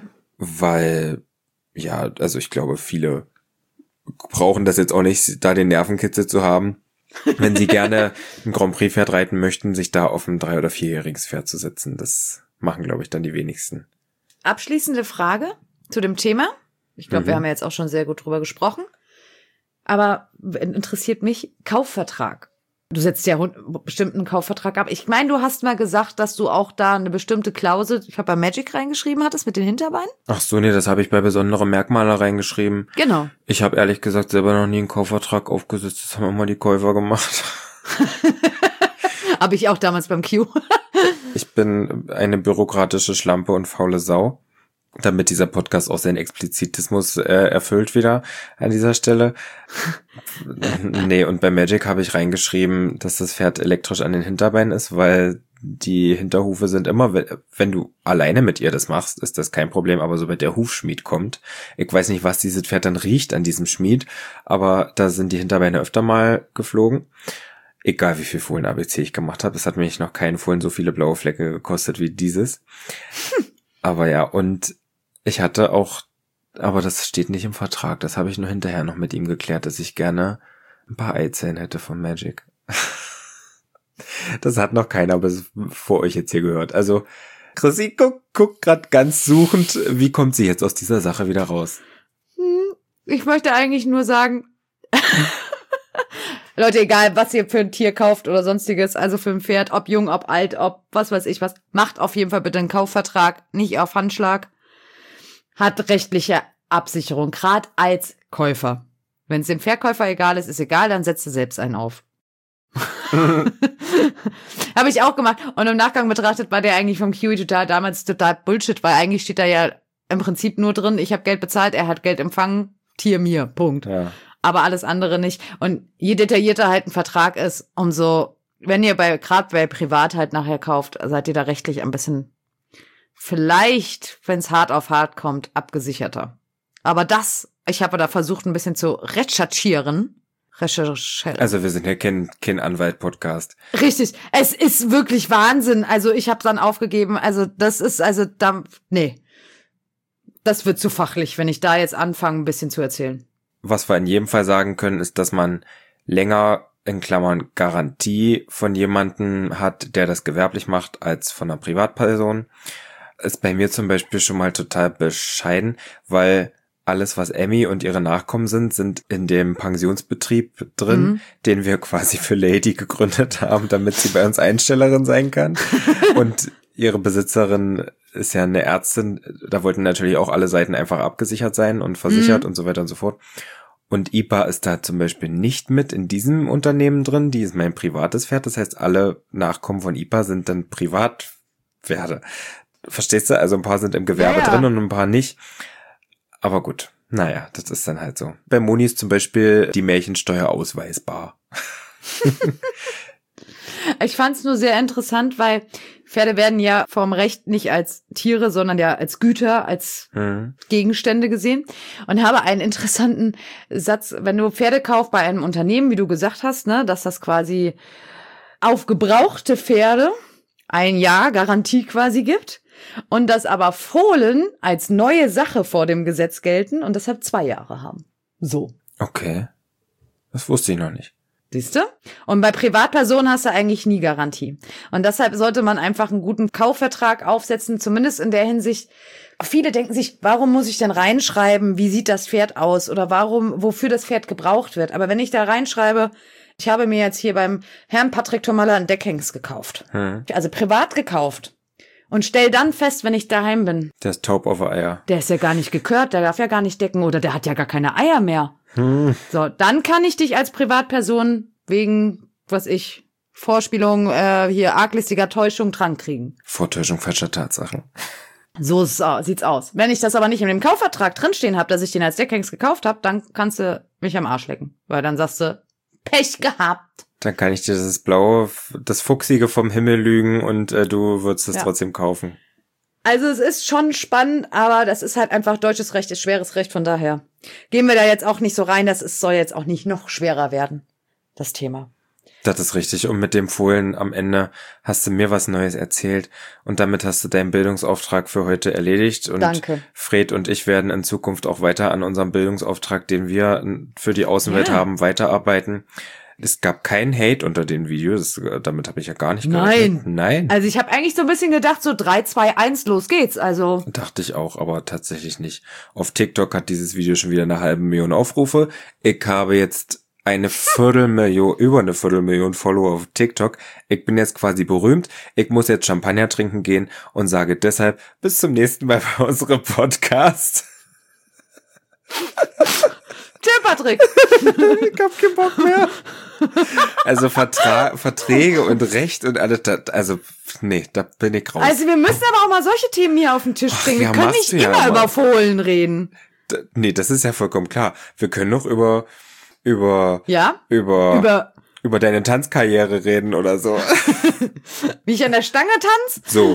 Weil, ja, also ich glaube, viele brauchen das jetzt auch nicht, da den Nervenkitzel zu haben, wenn sie gerne ein Grand Prix Pferd reiten möchten, sich da auf ein drei- oder vierjähriges Pferd zu setzen. Das machen, glaube ich, dann die wenigsten. Abschließende Frage zu dem Thema. Ich glaube, mhm. wir haben ja jetzt auch schon sehr gut drüber gesprochen. Aber interessiert mich Kaufvertrag. Du setzt ja einen bestimmten Kaufvertrag ab. Ich meine, du hast mal gesagt, dass du auch da eine bestimmte Klausel, ich glaube bei Magic reingeschrieben hattest mit den Hinterbeinen. Ach so, nee, das habe ich bei besondere Merkmale reingeschrieben. Genau. Ich habe ehrlich gesagt selber noch nie einen Kaufvertrag aufgesetzt. Das haben immer die Käufer gemacht. Habe ich auch damals beim Q. Ich bin eine bürokratische Schlampe und faule Sau. Damit dieser Podcast auch seinen Explizitismus äh, erfüllt wieder an dieser Stelle. Nee, und bei Magic habe ich reingeschrieben, dass das Pferd elektrisch an den Hinterbeinen ist, weil die Hinterhufe sind immer, wenn du alleine mit ihr das machst, ist das kein Problem, aber sobald der Hufschmied kommt, ich weiß nicht, was dieses Pferd dann riecht an diesem Schmied, aber da sind die Hinterbeine öfter mal geflogen. Egal wie viel Fohlen-A B C ich gemacht habe, es hat mich noch keinen Fohlen so viele blaue Flecke gekostet wie dieses. Hm. Aber ja, und ich hatte auch, aber das steht nicht im Vertrag, das habe ich nur hinterher noch mit ihm geklärt, dass ich gerne ein paar Eizellen hätte von Magic. Das hat noch keiner bis vor euch jetzt hier gehört. Also Chrissy guckt guck gerade ganz suchend, wie kommt sie jetzt aus dieser Sache wieder raus? Ich möchte eigentlich nur sagen, Leute, egal was ihr für ein Tier kauft oder sonstiges, also für ein Pferd, ob jung, ob alt, ob was weiß ich was, macht auf jeden Fall bitte einen Kaufvertrag, nicht auf Handschlag. Hat rechtliche Absicherung, gerade als Käufer. Wenn es dem Verkäufer egal ist, ist egal, dann setzt du selbst einen auf. Habe ich auch gemacht. Und im Nachgang betrachtet war der eigentlich vom Kiwi total damals total Bullshit, weil eigentlich steht da ja im Prinzip nur drin, ich habe Geld bezahlt, er hat Geld empfangen, Tier mir, Punkt. Ja. Aber alles andere nicht. Und je detaillierter halt ein Vertrag ist, umso, wenn ihr bei, gerade bei Privat halt nachher kauft, seid ihr da rechtlich ein bisschen vielleicht, wenn es hart auf hart kommt, abgesicherter. Aber das, ich habe da versucht, ein bisschen zu recherchieren. Recherchieren. Also wir sind ja kein, kein Anwalt-Podcast. Richtig. Es ist wirklich Wahnsinn. Also ich habe dann aufgegeben. Also das ist, also da, nee. Das wird zu fachlich, wenn ich da jetzt anfange, ein bisschen zu erzählen. Was wir in jedem Fall sagen können, ist, dass man länger, in Klammern, Garantie von jemandem hat, der das gewerblich macht, als von einer Privatperson. Ist bei mir zum Beispiel schon mal total bescheiden, weil alles, was Emmy und ihre Nachkommen sind, sind in dem Pensionsbetrieb drin, mhm. den wir quasi für Lady gegründet haben, damit sie bei uns Einstellerin sein kann. Und ihre Besitzerin ist ja eine Ärztin, da wollten natürlich auch alle Seiten einfach abgesichert sein und versichert mhm. und so weiter und so fort. Und I P A ist da zum Beispiel nicht mit in diesem Unternehmen drin, die ist mein privates Pferd, das heißt, alle Nachkommen von I P A sind dann Privatpferde. Verstehst du? Also ein paar sind im Gewerbe ja, ja. drin und ein paar nicht. Aber gut, naja, das ist dann halt so. Bei Moni ist zum Beispiel die Märchensteuer ausweisbar. Ich fand es nur sehr interessant, weil Pferde werden ja vom Recht nicht als Tiere, sondern ja als Güter, als mhm. Gegenstände gesehen. Und habe einen interessanten Satz, wenn du Pferde kaufst bei einem Unternehmen, wie du gesagt hast, ne, dass das quasi auf gebrauchte Pferde ein Jahr Garantie quasi gibt und dass aber Fohlen als neue Sache vor dem Gesetz gelten und deshalb zwei Jahre haben. So. Okay. Das wusste ich noch nicht. Siehst du? Und bei Privatpersonen hast du eigentlich nie Garantie. Und deshalb sollte man einfach einen guten Kaufvertrag aufsetzen, zumindest in der Hinsicht. Viele denken sich, warum muss ich denn reinschreiben, wie sieht das Pferd aus oder warum, wofür das Pferd gebraucht wird. Aber wenn ich da reinschreibe, ich habe mir jetzt hier beim Herrn Patrick Tomalla einen Deckhengst gekauft. Hm. Also privat gekauft. Und stell dann fest, wenn ich daheim bin. Der ist taub auf Eier. Der ist ja gar nicht gekürt, der darf ja gar nicht decken oder der hat ja gar keine Eier mehr. Hm. So, dann kann ich dich als Privatperson wegen, was ich, Vorspielung, äh, hier arglistiger Täuschung drankriegen. Vortäuschung falscher Tatsachen. So sieht's aus. Wenn ich das aber nicht in dem Kaufvertrag drinstehen habe, dass ich den als Deckhengst gekauft habe, dann kannst du mich am Arsch lecken. Weil dann sagst du, Pech gehabt. Dann kann ich dir das Blaue, das Fuchsige vom Himmel lügen und äh, du würdest es ja. trotzdem kaufen. Also es ist schon spannend, aber das ist halt einfach deutsches Recht, ist schweres Recht, von daher gehen wir da jetzt auch nicht so rein, das ist, soll jetzt auch nicht noch schwerer werden, das Thema. Das ist richtig. Und mit dem Fohlen am Ende hast du mir was Neues erzählt und damit hast du deinen Bildungsauftrag für heute erledigt. Und Danke. Fred und ich werden in Zukunft auch weiter an unserem Bildungsauftrag, den wir für die Außenwelt ja. haben, weiterarbeiten. Es gab keinen Hate unter den Videos, damit habe ich ja gar nicht gerechnet. Nein. Nein. Also ich habe eigentlich so ein bisschen gedacht, so drei, zwei, eins, los geht's. Also dachte ich auch, aber tatsächlich nicht. Auf TikTok hat dieses Video schon wieder eine halbe Million Aufrufe. Ich habe jetzt eine Viertelmillion, über eine Viertelmillion Follower auf TikTok. Ich bin jetzt quasi berühmt. Ich muss jetzt Champagner trinken gehen und sage deshalb bis zum nächsten Mal bei unserem Podcast. Tschö, Patrick. Ich hab keinen Bock mehr. Also Vertra- Verträge und Recht und alles, das, also nee, da bin ich raus. Also wir müssen aber auch mal solche Themen hier auf den Tisch bringen. ja, Wir können machst nicht du ja immer immer. über Fohlen reden. D- nee, das ist ja vollkommen klar. Wir können noch über über Ja? über Über über deine Tanzkarriere reden oder so. wie ich an der Stange tanze? So.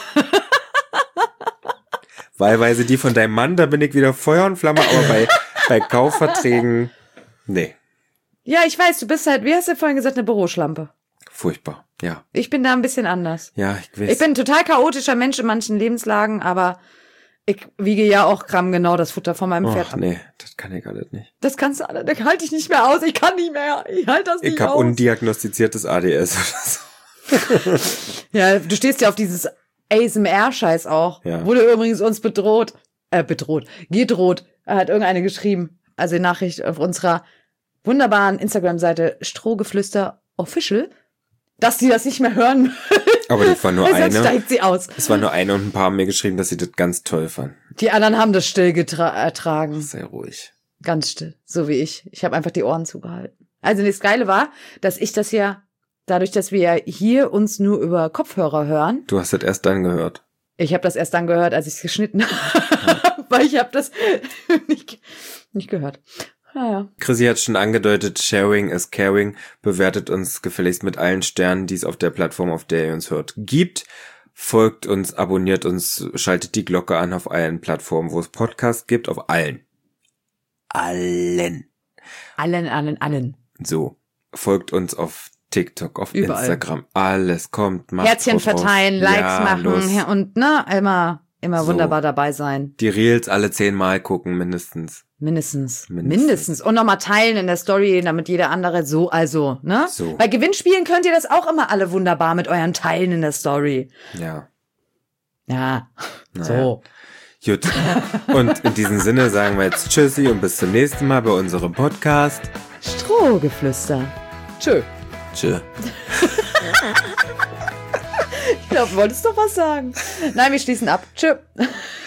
Wahlweise die von deinem Mann, da bin ich wieder Feuer und Flamme, aber bei bei Kaufverträgen, nee, Ja, ich weiß, du bist halt, wie hast du vorhin gesagt, eine Büroschlampe. furchtbar. Ja, Ich bin da ein bisschen anders. ja, ich weiß. Ich bin ein total chaotischer Mensch in manchen Lebenslagen, aber ich wiege ja auch grammgenau das Futter von meinem Pferd Och, ab. nee, das kann ich alles nicht. Das kannst du alle, da halte ich nicht mehr aus. Ich kann nicht mehr. Ich halte das nicht Ich habe aus. undiagnostiziertes A D S oder so. Ja, du stehst ja auf dieses A S M R-Scheiß auch. Ja. Wurde übrigens uns bedroht. Äh, bedroht. Gedroht. Hat irgendeine geschrieben. Also die Nachricht auf unserer wunderbaren Instagram-Seite Strohgeflüster Official, dass die das nicht mehr hören. Aber das war nur Weil sonst eine. steigt sie aus. Es war nur eine und ein paar haben mir geschrieben, dass sie das ganz toll fanden. Die anderen haben das still getra- ertragen. Sei ruhig. Ganz still. So wie ich. Ich habe einfach die Ohren zugehalten. Also das Geile war, dass ich das ja, dadurch, dass wir ja hier uns nur über Kopfhörer hören, Du hast das erst dann gehört. ich habe das erst dann gehört, als ich es geschnitten habe, weil ich habe das nicht, nicht gehört. Naja. Chrissy hat schon angedeutet, Sharing is Caring. Bewertet uns gefälligst mit allen Sternen, die es auf der Plattform, auf der ihr uns hört, gibt. Folgt uns, abonniert uns, schaltet die Glocke an auf allen Plattformen, wo es Podcasts gibt, auf allen. Allen. Allen, allen, allen. So. Folgt uns auf TikTok, auf Überall. Instagram. Alles kommt, macht Herzchen drauf verteilen, auf. Likes Ja, machen los. und ne, immer, immer So. wunderbar dabei sein. Die Reels alle zehnmal gucken, mindestens. Mindestens. Mindestens. Mindestens. Und nochmal teilen in der Story, damit jeder andere so, also, ne? So. Bei Gewinnspielen könnt ihr das auch immer alle wunderbar mit euren Teilen in der Story. Ja. Ja. Naja. So. Gut. Und in diesem Sinne sagen wir jetzt Tschüssi und bis zum nächsten Mal bei unserem Podcast. Strohgeflüster. Tschö. Tschö. Ich glaube, du wolltest doch was sagen. Nein, wir schließen ab. Tschö.